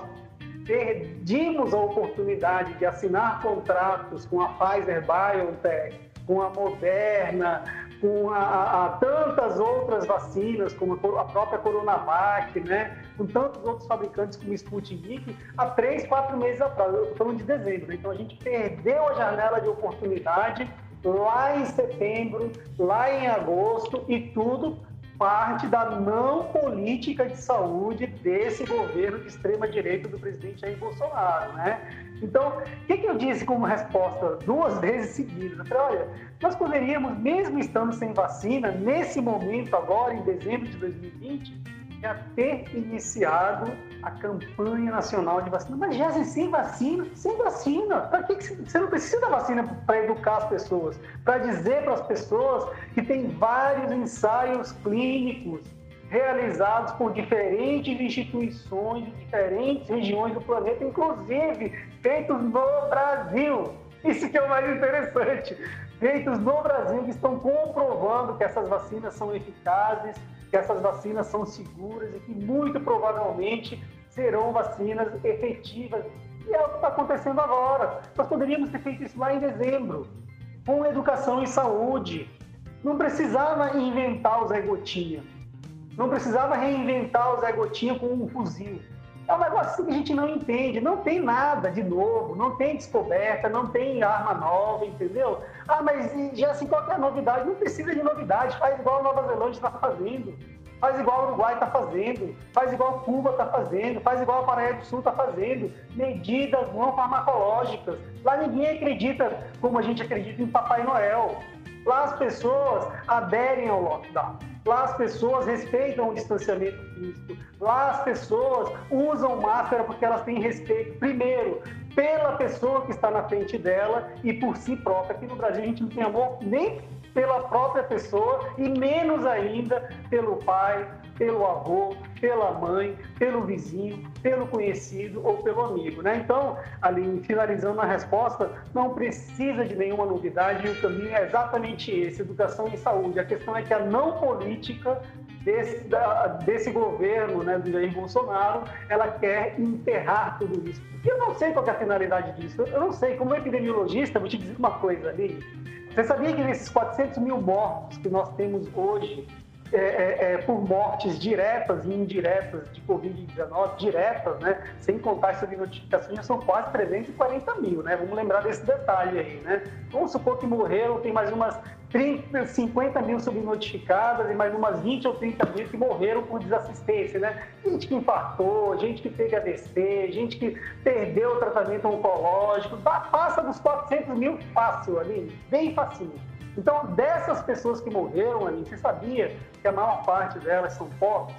perdimos a oportunidade de assinar contratos com a Pfizer-BioNTech, com a Moderna, com a, a, a tantas outras vacinas, como a própria Coronavac, né? Com tantos outros fabricantes como Sputnik, há três, quatro meses atrás. Eu estou falando de dezembro, né? Então a gente perdeu a janela de oportunidade lá em setembro, lá em agosto, e tudo parte da não política de saúde desse governo de extrema-direita do presidente Jair Bolsonaro, né? Então, o que, que eu disse como resposta duas vezes seguidas? Eu falei, olha, nós poderíamos, mesmo estando sem vacina, nesse momento agora, em dezembro de dois mil e vinte, já ter iniciado a campanha nacional de vacina. Mas já sem vacina, sem vacina. Para que que você não precisa da vacina para educar as pessoas? Para dizer para as pessoas que tem vários ensaios clínicos realizados por diferentes instituições de diferentes regiões do planeta, inclusive feitos no Brasil. Isso que é o mais interessante. Feitos no Brasil, que estão comprovando que essas vacinas são eficazes, que essas vacinas são seguras e que muito provavelmente serão vacinas efetivas. E é o que está acontecendo agora. Nós poderíamos ter feito isso lá em dezembro, com educação e saúde. Não precisava inventar o Zé Gotinha. Não precisava reinventar o Zé Gotinha com um fuzil. É um negócio assim que a gente não entende. Não tem nada de novo, não tem descoberta, não tem arma nova, entendeu? Ah, mas já assim, qual que é a novidade? Não precisa de novidade, faz igual a Nova Zelândia está fazendo, faz igual o Uruguai está fazendo, faz igual Cuba está fazendo, faz igual a Paraíba do Sul está fazendo. Medidas não farmacológicas. Lá ninguém acredita como a gente acredita em Papai Noel. Lá as pessoas aderem ao lockdown. Lá as pessoas respeitam o distanciamento físico. Lá as pessoas usam máscara porque elas têm respeito, primeiro, pela pessoa que está na frente dela e por si própria. Aqui no Brasil a gente não tem amor nem pela própria pessoa e menos ainda pelo pai, pelo avô, pela mãe, pelo vizinho, pelo conhecido ou pelo amigo, né? Então, ali, finalizando a resposta, não precisa de nenhuma novidade e o caminho é exatamente esse, educação e saúde. A questão é que a não política desse, da, desse governo, né, do Jair Bolsonaro, ela quer enterrar tudo isso. E eu não sei qual é a finalidade disso, eu não sei, como epidemiologista, vou te dizer uma coisa ali. Você sabia que nesses quatrocentos mil mortos que nós temos hoje, É, é, é, por mortes diretas e indiretas de covid dezenove, diretas, né? Sem contar as subnotificações, já são quase trezentos e quarenta mil, né? Vamos lembrar desse detalhe aí, né? Vamos supor que morreram, tem mais umas trinta, cinquenta mil subnotificadas e mais umas vinte ou trinta mil que morreram por desassistência, né? Gente que infartou, gente que teve A V C, gente que perdeu o tratamento oncológico, passa dos quatrocentos mil fácil ali, bem facinho. Então, dessas pessoas que morreram ali, você sabia que a maior parte delas são pobres?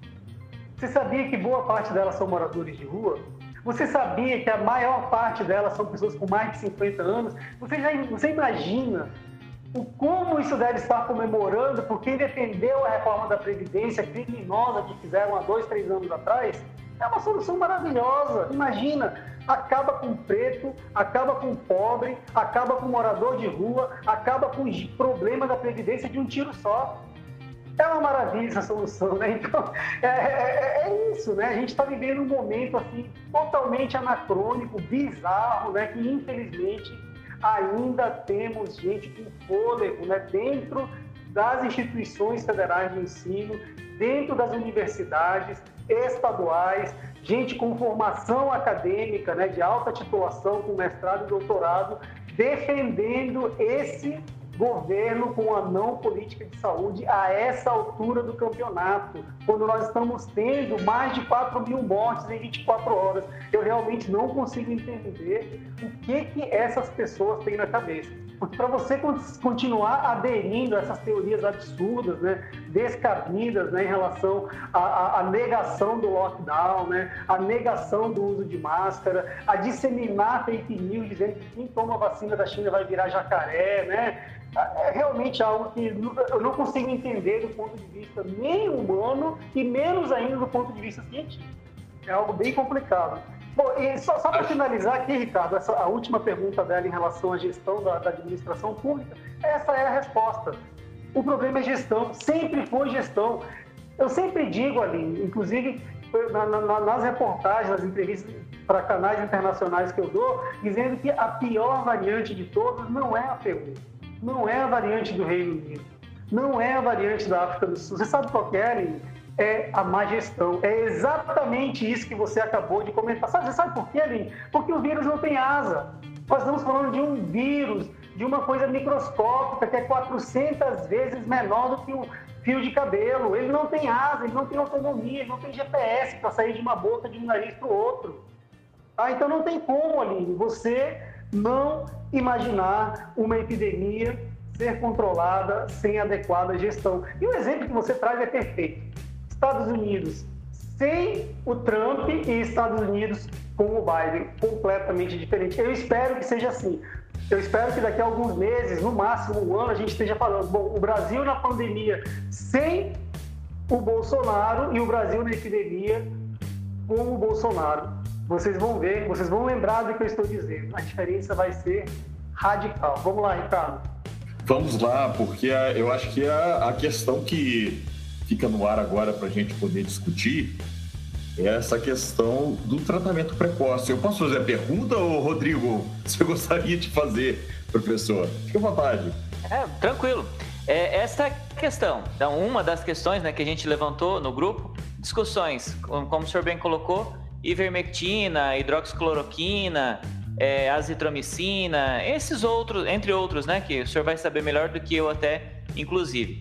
Você sabia que boa parte delas são moradores de rua? Você sabia que a maior parte delas são pessoas com mais de cinquenta anos? Você, já, você imagina o como isso deve estar comemorando por quem defendeu a reforma da Previdência criminosa que fizeram há dois, três anos atrás? É uma solução maravilhosa. Imagina, acaba com o preto, acaba com o pobre, acaba com o morador de rua, acaba com o problema da Previdência de um tiro só. É uma maravilha essa solução, né? Então, é, é, é isso, né? A gente está vivendo um momento, assim, totalmente anacrônico, bizarro, né? Que, infelizmente, ainda temos gente com fôlego, né? Dentro das instituições federais do ensino, dentro das universidades estaduais, gente com formação acadêmica, né, de alta titulação, com mestrado e doutorado, defendendo esse governo com a não política de saúde a essa altura do campeonato, quando nós estamos tendo mais de quatro mil mortes em vinte e quatro horas. Eu realmente não consigo entender o que, que essas pessoas têm na cabeça. Porque para você continuar aderindo a essas teorias absurdas, né, descabidas, né, em relação à, à, à negação do lockdown, né, à negação do uso de máscara, a disseminar fake news dizendo que quem toma a vacina da China vai virar jacaré, né, é realmente algo que eu não consigo entender do ponto de vista nem humano e menos ainda do ponto de vista científico. É algo bem complicado. Bom, e só, só para finalizar aqui, Ricardo, essa, a última pergunta dela em relação à gestão da, da administração pública, essa é a resposta. O problema é gestão, sempre foi gestão. Eu sempre digo ali, inclusive na, na, nas reportagens, nas entrevistas para canais internacionais que eu dou, dizendo que a pior variante de todas não é a P um, não é a variante do Reino Unido, não é a variante da África do Sul. Você sabe qual que é, Aline? É a má gestão. É exatamente isso que você acabou de comentar. Sabe, você sabe por quê, Aline? Porque o vírus não tem asa. Nós estamos falando de um vírus, de uma coisa microscópica, que é quatrocentas vezes menor do que um fio de cabelo. Ele não tem asa, ele não tem autonomia, ele não tem G P S para sair de uma boca, de um nariz para o outro. Ah, então não tem como, Aline, você não imaginar uma epidemia ser controlada sem adequada gestão. E o exemplo que você traz é perfeito. Estados Unidos sem o Trump e Estados Unidos com o Biden, completamente diferente. Eu espero que seja assim. Eu espero que daqui a alguns meses, no máximo um ano, a gente esteja falando, bom, o Brasil na pandemia sem o Bolsonaro e o Brasil na epidemia com o Bolsonaro. Vocês vão ver, vocês vão lembrar do que eu estou dizendo. A diferença vai ser radical. Vamos lá, Ricardo. Vamos lá, porque eu acho que a, a questão que fica no ar agora para a gente poder discutir é essa questão do tratamento precoce. Eu posso fazer a pergunta, ou Rodrigo, você gostaria de fazer, professor? Fique à vontade. É, tranquilo. É, essa questão, então, uma das questões, né, que a gente levantou no grupo, discussões, como o senhor bem colocou, ivermectina, hidroxicloroquina, é, azitromicina, esses outros, entre outros, né, que o senhor vai saber melhor do que eu até, inclusive.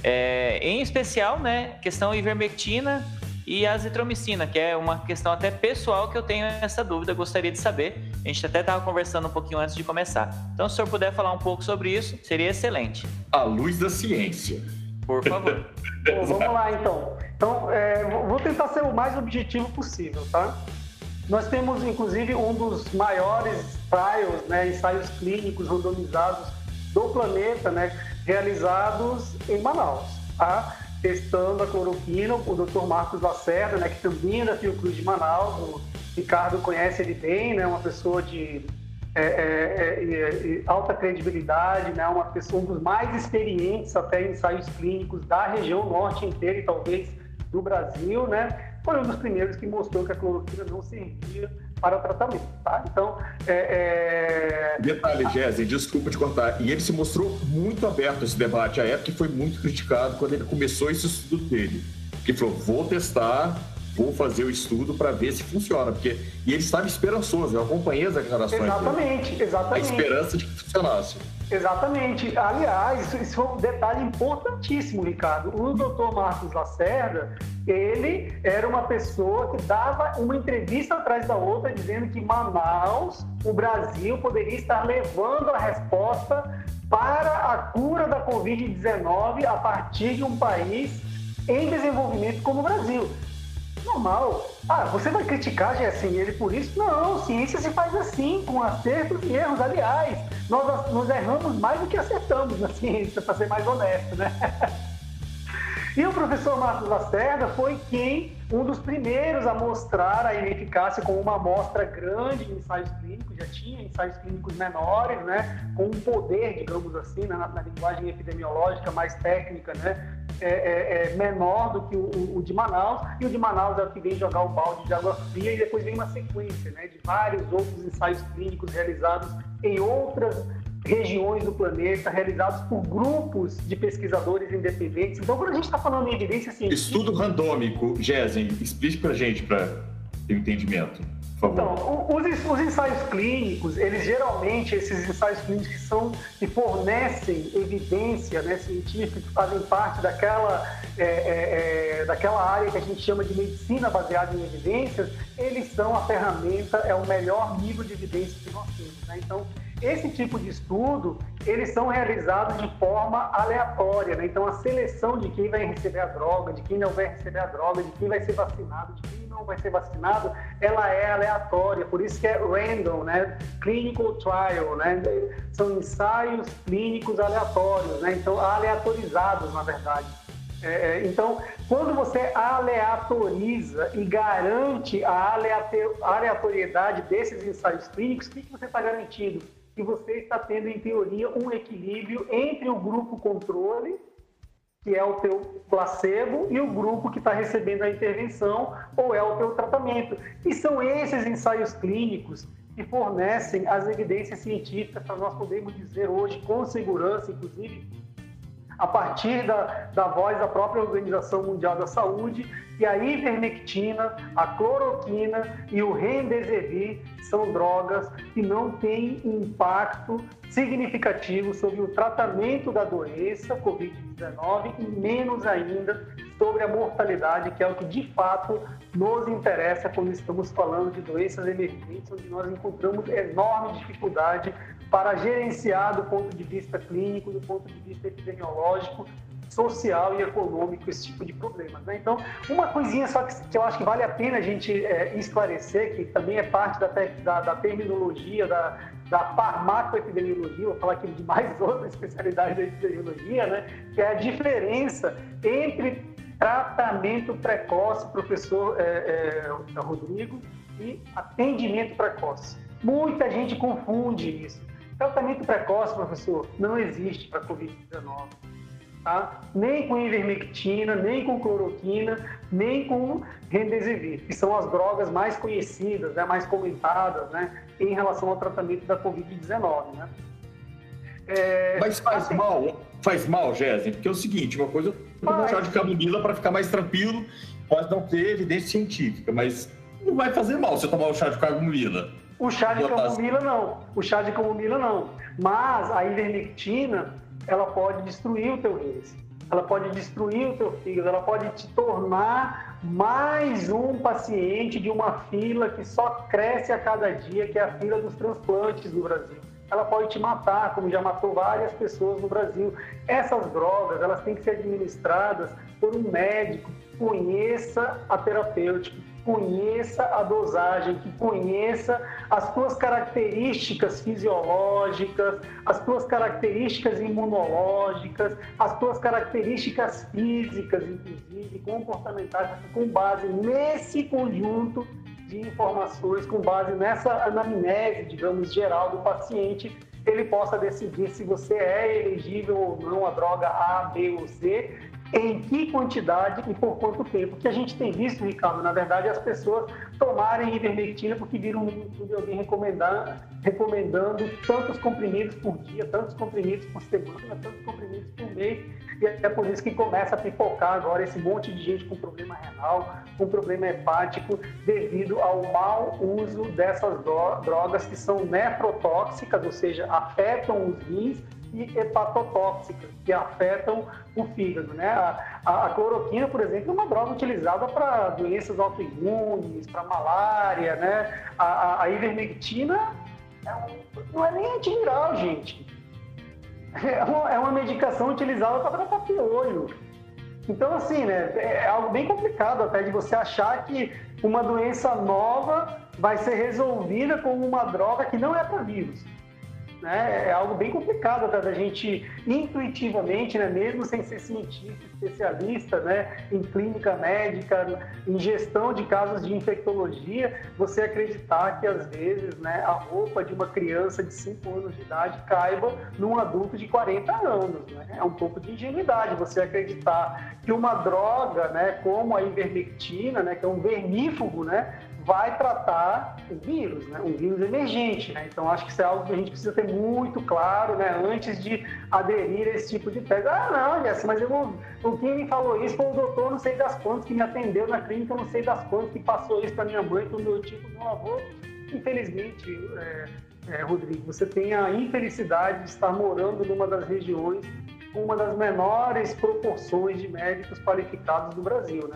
É, em especial, né, questão ivermectina e azitromicina, que é uma questão até pessoal que eu tenho essa dúvida, gostaria de saber. A gente até estava conversando um pouquinho antes de começar. Então, se o senhor puder falar um pouco sobre isso, seria excelente. À luz da ciência. Por favor. Bom, vamos lá, então. Então, é, vou tentar ser o mais objetivo possível, tá? Nós temos, inclusive, um dos maiores trials, né, ensaios clínicos randomizados do planeta, né, realizados em Manaus, tá? Testando a cloroquina, o doutor Marcos Lacerda, né, que também é da Fiocruz de Manaus, o Ricardo conhece ele bem, né, uma pessoa de é, é, é, alta credibilidade, né, uma pessoa, um dos mais experientes até em ensaios clínicos da região norte inteira e talvez do Brasil, né, foi um dos primeiros que mostrou que a cloroquina não servia para o tratamento, tá? Então, é... é... Detalhe, Jéssica, desculpa te cortar, e ele se mostrou muito aberto a esse debate, à época, que foi muito criticado quando ele começou esse estudo dele, que falou, vou testar, vou fazer o estudo para ver se funciona, porque... E ele estava esperançoso, eu acompanhei as declarações Exatamente, dele. exatamente. A esperança de que funcionasse. Exatamente. Aliás, isso, isso foi um detalhe importantíssimo, Ricardo. O doutor Marcos Lacerda, ele era uma pessoa que dava uma entrevista atrás da outra, dizendo que Manaus, o Brasil, poderia estar levando a resposta para a cura da covid dezenove a partir de um país em desenvolvimento como o Brasil. Normal. Ah, você vai criticar, Jéssica, ele por isso? Não, ciência se faz assim, com acertos e erros. Aliás, nós, nós erramos mais do que acertamos na ciência, para ser mais honesto, né? E o professor Marcos Lacerda foi quem, um dos primeiros a mostrar a ineficácia com uma amostra grande em ensaios clínicos, já tinha ensaios clínicos menores, né, com um poder, digamos assim, na, na linguagem epidemiológica mais técnica, né, é, é, é menor do que o, o, o de Manaus, e o de Manaus é o que vem jogar o balde de água fria, e depois vem uma sequência, né, de vários outros ensaios clínicos realizados em outras regiões do planeta, realizados por grupos de pesquisadores independentes. Então, quando a gente está falando em evidência científica... Estudo randômico, Jéssica, explique para a gente, para ter um entendimento, por favor. Então, os, os ensaios clínicos, eles geralmente, esses ensaios clínicos que, são, que fornecem evidência, né, científica, que fazem parte daquela, é, é, é, daquela área que a gente chama de medicina baseada em evidências, eles são a ferramenta, é o melhor nível de evidência que nós temos, né? Então, Esse tipo de estudo, eles são realizados de forma aleatória, né? Então, a seleção de quem vai receber a droga, de quem não vai receber a droga, de quem vai ser vacinado, de quem não vai ser vacinado, ela é aleatória, por isso que é random, né? Clinical trial, né? São ensaios clínicos aleatórios, né? Então, aleatorizados, na verdade. É, então, quando você aleatoriza e garante a aleatoriedade desses ensaios clínicos, o que você está garantindo? Que você está tendo, em teoria, um equilíbrio entre o grupo controle, que é o teu placebo, e o grupo que está recebendo a intervenção ou é o teu tratamento. E são esses ensaios clínicos que fornecem as evidências científicas para nós podermos dizer hoje com segurança, inclusive, a partir da, da voz da própria Organização Mundial da Saúde, que a ivermectina, a cloroquina e o remdesivir são drogas que não têm impacto significativo sobre o tratamento da doença covid dezenove e menos ainda sobre a mortalidade, que é o que de fato nos interessa quando estamos falando de doenças emergentes, onde nós encontramos enorme dificuldade para gerenciar do ponto de vista clínico, do ponto de vista epidemiológico, social e econômico esse tipo de problemas, né? Então, uma coisinha só que, que eu acho que vale a pena a gente é, esclarecer, que também é parte da, da, da terminologia, da, da farmacoepidemiologia, vou falar aqui de mais outra especialidade da epidemiologia, né? Que é a diferença entre tratamento precoce, professor é, é, Rodrigo, e atendimento precoce. Muita gente confunde isso. Tratamento precoce, professor, não existe para covid dezenove. Tá? Nem com ivermectina, nem com cloroquina, nem com remdesivir, que são as drogas mais conhecidas, né, mais comentadas, né, em relação ao tratamento da covid dezenove. Né? É, Mas faz assim, mal, faz mal, Jéssica, porque é o seguinte, uma coisa é tomar um chá de camomila para ficar mais tranquilo, pode não ter evidência científica, mas não vai fazer mal você tomar o chá de camomila. O chá de camomila não, o chá de camomila não, mas a ivermectina, ela pode destruir o teu rins, ela pode destruir o teu fígado, ela pode te tornar mais um paciente de uma fila que só cresce a cada dia, que é a fila dos transplantes no Brasil. Ela pode te matar, como já matou várias pessoas no Brasil. Essas drogas, elas têm que ser administradas por um médico que conheça a terapêutica, conheça a dosagem, que conheça as tuas características fisiológicas, as tuas características imunológicas, as tuas características físicas, inclusive, comportamentais, com base nesse conjunto de informações, com base nessa anamnese, digamos, geral do paciente, ele possa decidir se você é elegível ou não a droga A, B ou C, em que quantidade e por quanto tempo. O que a gente tem visto, Ricardo, na verdade, as pessoas tomarem ivermectina porque viram no YouTube alguém recomendando, recomendando tantos comprimidos por dia, tantos comprimidos por semana, tantos comprimidos por mês, e é por isso que começa a pipocar agora esse monte de gente com problema renal, com problema hepático, devido ao mau uso dessas drogas que são nefrotóxicas, ou seja, afetam os rins, e hepatotóxicas, que afetam o fígado, né? A, a, a cloroquina, por exemplo, é uma droga utilizada para doenças autoimunes, para malária, né? A, a, a ivermectina é um, não é nem antiviral, gente. É uma, é uma medicação utilizada para tratar piolho. Então, assim, né? É algo bem complicado até de você achar que uma doença nova vai ser resolvida com uma droga que não é para vírus. É algo bem complicado até da gente intuitivamente, né, mesmo sem ser cientista, especialista, né, em clínica médica, em gestão de casos de infectologia, você acreditar que às vezes, né, a roupa de uma criança de cinco anos de idade caiba num adulto de quarenta anos. Né? É um pouco de ingenuidade você acreditar que uma droga, né, como a ivermectina, né, que é um vermífugo, né, vai tratar o vírus, né? Um vírus emergente, né? Então, acho que isso é algo que a gente precisa ter muito claro, né? Antes de aderir a esse tipo de tese. Ah, não, Jéssica, mas eu não... o que me falou isso foi o doutor não sei das quantas que me atendeu na clínica, não sei das quantas que passou isso para minha mãe, para o meu tio, para o meu avô. Infelizmente, é, é, Rodrigo, você tem a infelicidade de estar morando numa das regiões com uma das menores proporções de médicos qualificados do Brasil, né?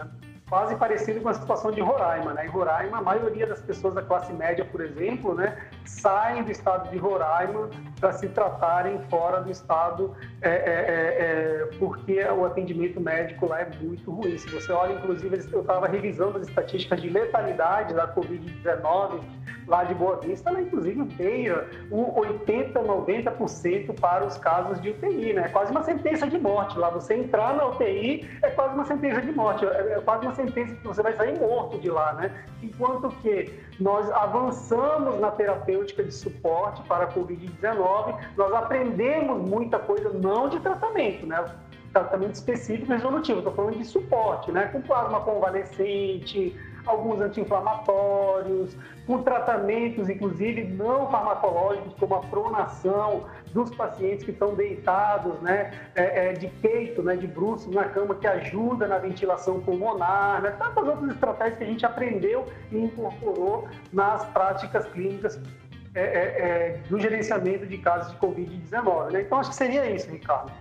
quase parecido com a situação de Roraima, né? Em Roraima, a maioria das pessoas da classe média, por exemplo, né, saem do estado de Roraima para se tratarem fora do estado, é, é, é, porque o atendimento médico lá é muito ruim. Se você olha, inclusive, eu estava revisando as estatísticas de letalidade da covid dezenove lá de Boa Vista, ela inclusive beira o oitenta, noventa por cento para os casos de U T I, né? É quase uma sentença de morte. Lá você entrar na U T I é quase uma sentença de morte, é quase uma sentença que você vai sair morto de lá, né? Enquanto que nós avançamos na terapêutica de suporte para a covid dezenove, nós aprendemos muita coisa, não de tratamento, né? Tratamento específico resolutivo, estou falando de suporte, né? Com plasma convalescente, alguns anti-inflamatórios, com tratamentos, inclusive, não farmacológicos, como a pronação dos pacientes que estão deitados, né, é, é, de peito, né, de bruços na cama, que ajuda na ventilação pulmonar, né, tantas outras estratégias que a gente aprendeu e incorporou nas práticas clínicas é, é, é, do gerenciamento de casos de covid dezenove. Né? Então, acho que seria isso, Ricardo.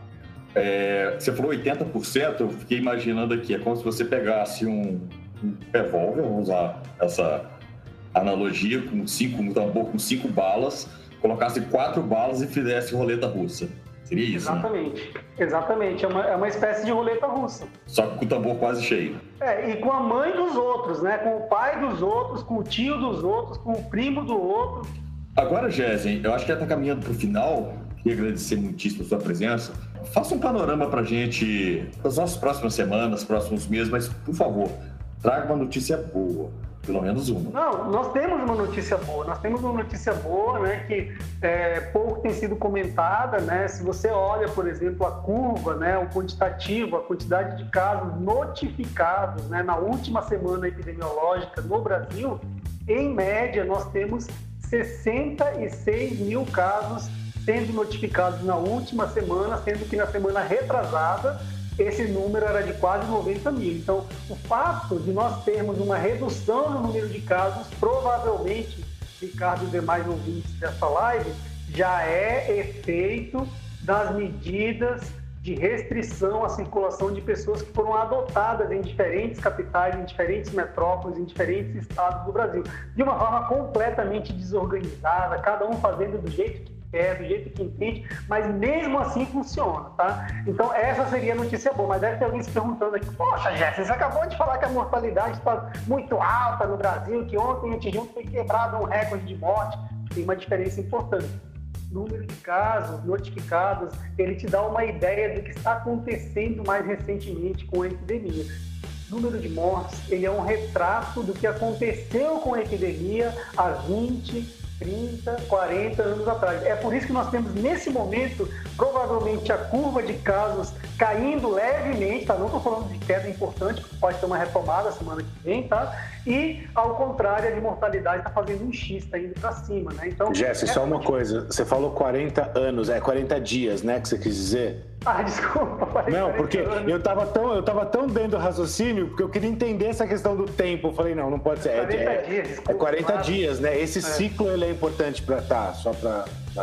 É, você falou oitenta por cento, eu fiquei imaginando aqui, é como se você pegasse um, um revólver, vamos usar essa analogia, com cinco, um tambor com cinco balas, colocasse quatro balas e fizesse roleta russa. Seria isso, Exatamente, né? Exatamente. É uma, é uma espécie de roleta russa. Só que com o tambor quase cheio. É, e com a mãe dos outros, né? Com o pai dos outros, com o tio dos outros, com o primo do outro. Agora, Jéssica, eu acho que já está caminhando para o final. Queria agradecer muitíssimo a sua presença. Faça um panorama para a gente das nossas próximas semanas, próximos meses, mas, por favor, traga uma notícia boa, pelo menos uma. Não, nós temos uma notícia boa. Nós temos uma notícia boa, né, que é, pouco tem sido comentada, né? Se você olha, por exemplo, a curva, né, o quantitativo, a quantidade de casos notificados, né, na última semana epidemiológica no Brasil, em média, nós temos sessenta e seis mil casos sendo notificados na última semana, sendo que na semana retrasada esse número era de quase noventa mil. Então, o fato de nós termos uma redução no número de casos, provavelmente, Ricardo e demais ouvintes dessa live, já é efeito das medidas de restrição à circulação de pessoas que foram adotadas em diferentes capitais, em diferentes metrópoles, em diferentes estados do Brasil, de uma forma completamente desorganizada, cada um fazendo do jeito que quer, do jeito que entende, mas mesmo assim funciona, tá? Então, essa seria a notícia boa, mas deve ter alguém se perguntando aqui, poxa, Jéssica, você acabou de falar que a mortalidade está muito alta no Brasil, que ontem, anteontem, foi quebrado um recorde de morte. Tem uma diferença importante. Número de casos notificados, ele te dá uma ideia do que está acontecendo mais recentemente com a epidemia. Número de mortes, ele é um retrato do que aconteceu com a epidemia há vinte, trinta, quarenta anos atrás. É por isso que nós temos, nesse momento, provavelmente a curva de casos caindo levemente, tá? Não estou falando de queda importante, pode ter uma retomada semana que vem, tá? E, ao contrário, a de mortalidade está fazendo um X, está indo para cima, né? Então, Jéssica, é... só uma coisa, você falou quarenta anos, é quarenta dias, né, que você quis dizer? Ah, desculpa. Falei não, porque anos. eu tava, tão, eu tava tão dentro do raciocínio, porque eu queria entender essa questão do tempo. Eu falei, não, não pode ser. É, quarenta é, dias, desculpa, é quarenta claro. dias, né? Esse é. ciclo ele é importante para tá, só para...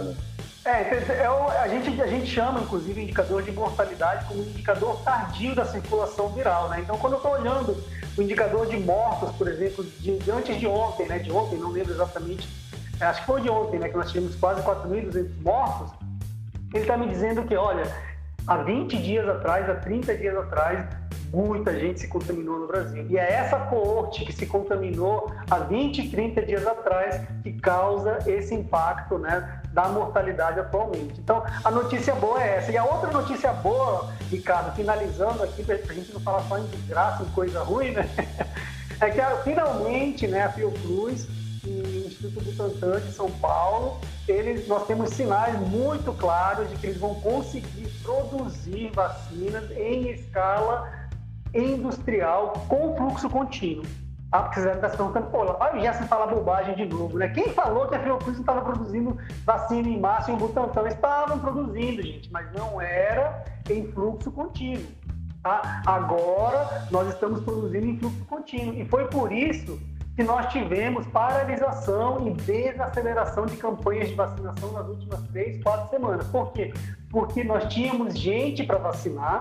É, é o, a, gente, a gente chama, inclusive, o indicador de mortalidade como um indicador tardio da circulação viral, né? Então, quando eu estou olhando o indicador de mortos, por exemplo, de, de antes de ontem, né? De ontem, não lembro exatamente, acho que foi de ontem, né? Que nós tivemos quase quatro mil e duzentos mortos, ele está me dizendo que, olha, há vinte dias atrás, há trinta dias atrás, muita gente se contaminou no Brasil. E é essa coorte que se contaminou há vinte, trinta dias atrás que causa esse impacto, né, da mortalidade atualmente. Então, a notícia boa é essa. E a outra notícia boa, Ricardo, finalizando aqui, para a gente não falar só em desgraça, em coisa ruim, né, é que finalmente, né, a Fiocruz e o Instituto Butantan de São Paulo, eles, nós temos sinais muito claros de que eles vão conseguir produzir vacinas em escala industrial com fluxo contínuo. Ah, porque vocês devem estar se perguntando, pô, olha o Gerson falar bobagem de novo, né? Quem falou que a Fiocruz não estava produzindo vacina em massa e o Butantan estavam produzindo, gente, mas não era em fluxo contínuo. Tá? Agora nós estamos produzindo em fluxo contínuo e foi por isso que nós tivemos paralisação e desaceleração de campanhas de vacinação nas últimas três, quatro semanas. Por quê? Porque nós tínhamos gente para vacinar,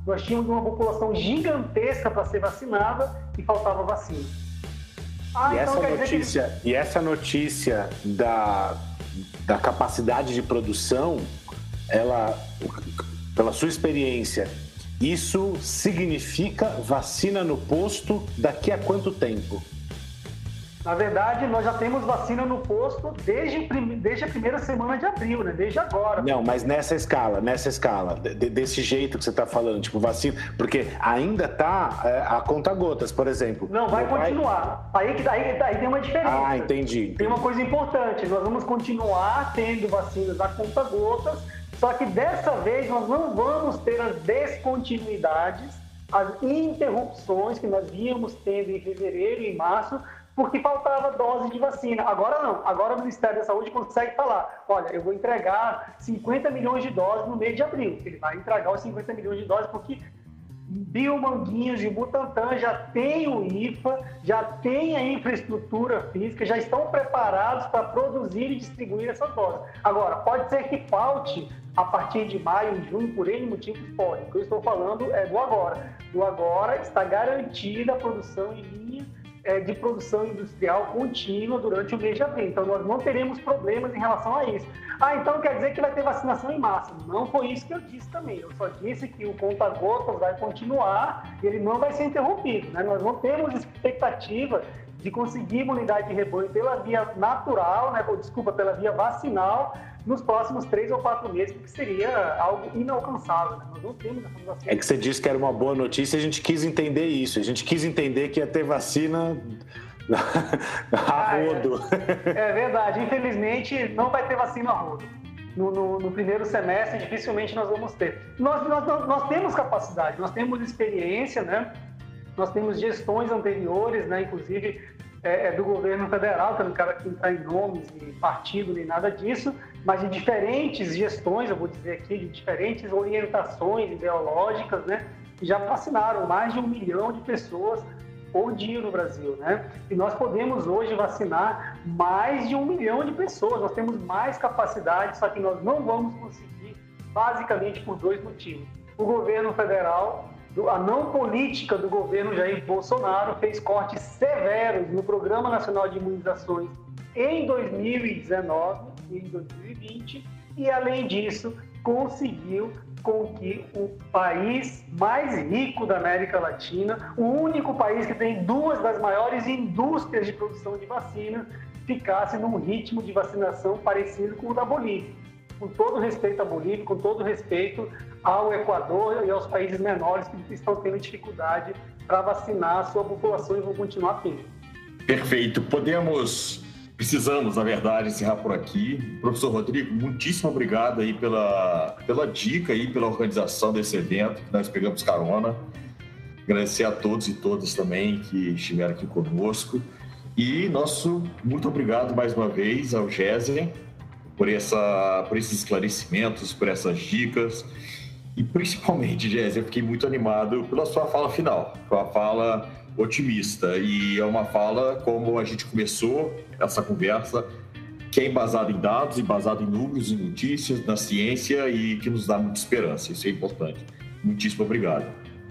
nós tínhamos uma população gigantesca para ser vacinada e faltava vacina. Ah, e, então essa notícia, que... e essa notícia da, da capacidade de produção, ela, pela sua experiência, isso significa vacina no posto daqui a quanto tempo? Na verdade, nós já temos vacina no posto desde, desde a primeira semana de abril, né? Desde agora. Não, mas nessa escala, nessa escala, de, desse jeito que você está falando, tipo vacina, porque ainda está é, a conta-gotas, por exemplo. Não, vai continuar. Pai... Aí, aí, aí tem uma diferença. Ah, entendi, entendi. Tem uma coisa importante, nós vamos continuar tendo vacinas a conta-gotas, só que dessa vez nós não vamos ter as descontinuidades, as interrupções que nós víamos tendo em fevereiro e em março, porque faltava dose de vacina. Agora não. Agora o Ministério da Saúde consegue falar, olha, eu vou entregar cinquenta milhões de doses no mês de abril. Ele vai entregar os cinquenta milhões de doses porque Biomanguinhos e Butantan já tem o I F A, já tem a infraestrutura física, já estão preparados para produzir e distribuir essas doses. Agora, pode ser que falte a partir de maio e junho, por N motivos, pode. O que eu estou falando é do agora. Do agora está garantida a produção em linha de produção industrial contínua durante o mês de abril. Então, nós não teremos problemas em relação a isso. Ah, então quer dizer que vai ter vacinação em massa. Não foi isso que eu disse também. Eu só disse que o conta-gotas vai continuar e ele não vai ser interrompido, né? Nós não temos expectativa de conseguir imunidade de rebanho pela via natural, né? Ou, desculpa, pela via vacinal, nos próximos três ou quatro meses, porque seria algo inalcançável, né? Nós não temos essa vacina. É que você disse que era uma boa notícia e a gente quis entender isso. A gente quis entender que ia ter vacina a rodo. Ah, é, é verdade. Infelizmente, não vai ter vacina a rodo. No, no, no primeiro semestre, dificilmente nós vamos ter. Nós, nós, nós temos capacidade, nós temos experiência, né? Nós temos gestões anteriores, né? Inclusive é, é do governo federal, que eu não quero aqui entrar em nomes, nem partido, nem nada disso, mas de diferentes gestões, eu vou dizer aqui, de diferentes orientações ideológicas, né? Que já vacinaram mais de um milhão de pessoas por dia no Brasil, né? E nós podemos hoje vacinar mais de um milhão de pessoas, nós temos mais capacidade, só que nós não vamos conseguir, basicamente por dois motivos. O governo federal, a não política do governo Jair Bolsonaro fez cortes severos no Programa Nacional de Imunizações em dois mil e dezenove e em dois mil e vinte, e além disso, conseguiu com que o país mais rico da América Latina, o único país que tem duas das maiores indústrias de produção de vacinas, ficasse num ritmo de vacinação parecido com o da Bolívia. Com todo respeito à Bolívia, com todo respeito ao Equador e aos países menores que estão tendo dificuldade para vacinar a sua população e vão continuar tendo. Perfeito. Podemos... Precisamos, na verdade, encerrar por aqui. Professor Rodrigo, muitíssimo obrigado aí pela, pela dica e pela organização desse evento, que nós pegamos carona. Agradecer a todos e todas também que estiveram aqui conosco. E nosso muito obrigado mais uma vez ao Gesen por, essa, por esses esclarecimentos, por essas dicas. E principalmente, Gesen, eu fiquei muito animado pela sua fala final, pela fala otimista, e é uma fala, como a gente começou essa conversa, que é embasada em dados, embasada em números, em notícias, na ciência, e que nos dá muita esperança. Isso é importante. Muitíssimo obrigado.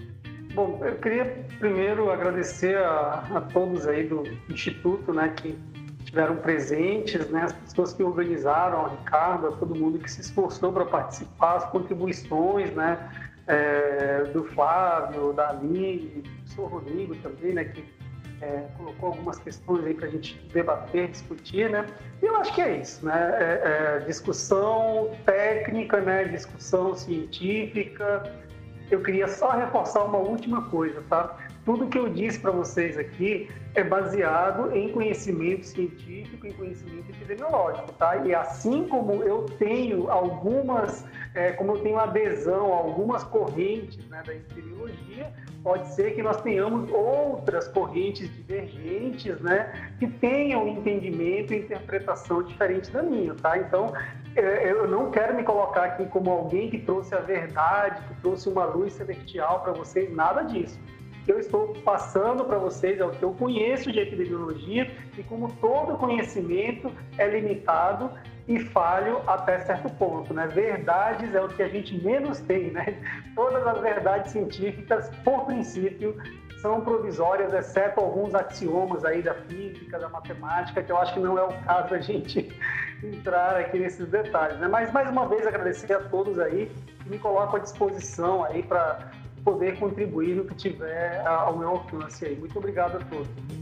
Bom, eu queria primeiro agradecer a, a todos aí do Instituto, né, que estiveram presentes, né, as pessoas que organizaram, ao Ricardo, a todo mundo que se esforçou para participar, as contribuições, né, é, do Flávio, da Aline, do professor Rodrigo também, né, que é, colocou algumas questões aí para a gente debater, discutir, né, e eu acho que é isso, né, é, é, discussão técnica, né, discussão científica. Eu queria só reforçar uma última coisa, tá? Tudo que eu disse para vocês aqui é baseado em conhecimento científico, em conhecimento epidemiológico, tá? E assim como eu tenho algumas, é, como eu tenho adesão a algumas correntes, né, da epidemiologia, pode ser que nós tenhamos outras correntes divergentes, né, que tenham entendimento e interpretação diferente da minha, tá? Então, eu não quero me colocar aqui como alguém que trouxe a verdade, que trouxe uma luz celestial para vocês, nada disso. O que eu estou passando para vocês é o que eu conheço de epidemiologia, e como todo conhecimento é limitado, e falho até certo ponto, né? Verdades é o que a gente menos tem, né? Todas as verdades científicas, por princípio, são provisórias, exceto alguns axiomas aí da física, da matemática, que eu acho que não é o caso da gente entrar aqui nesses detalhes, né? Mas, mais uma vez, agradecer a todos aí que me colocam à disposição aí para poder contribuir no que tiver ao meu alcance aí. Muito obrigado a todos.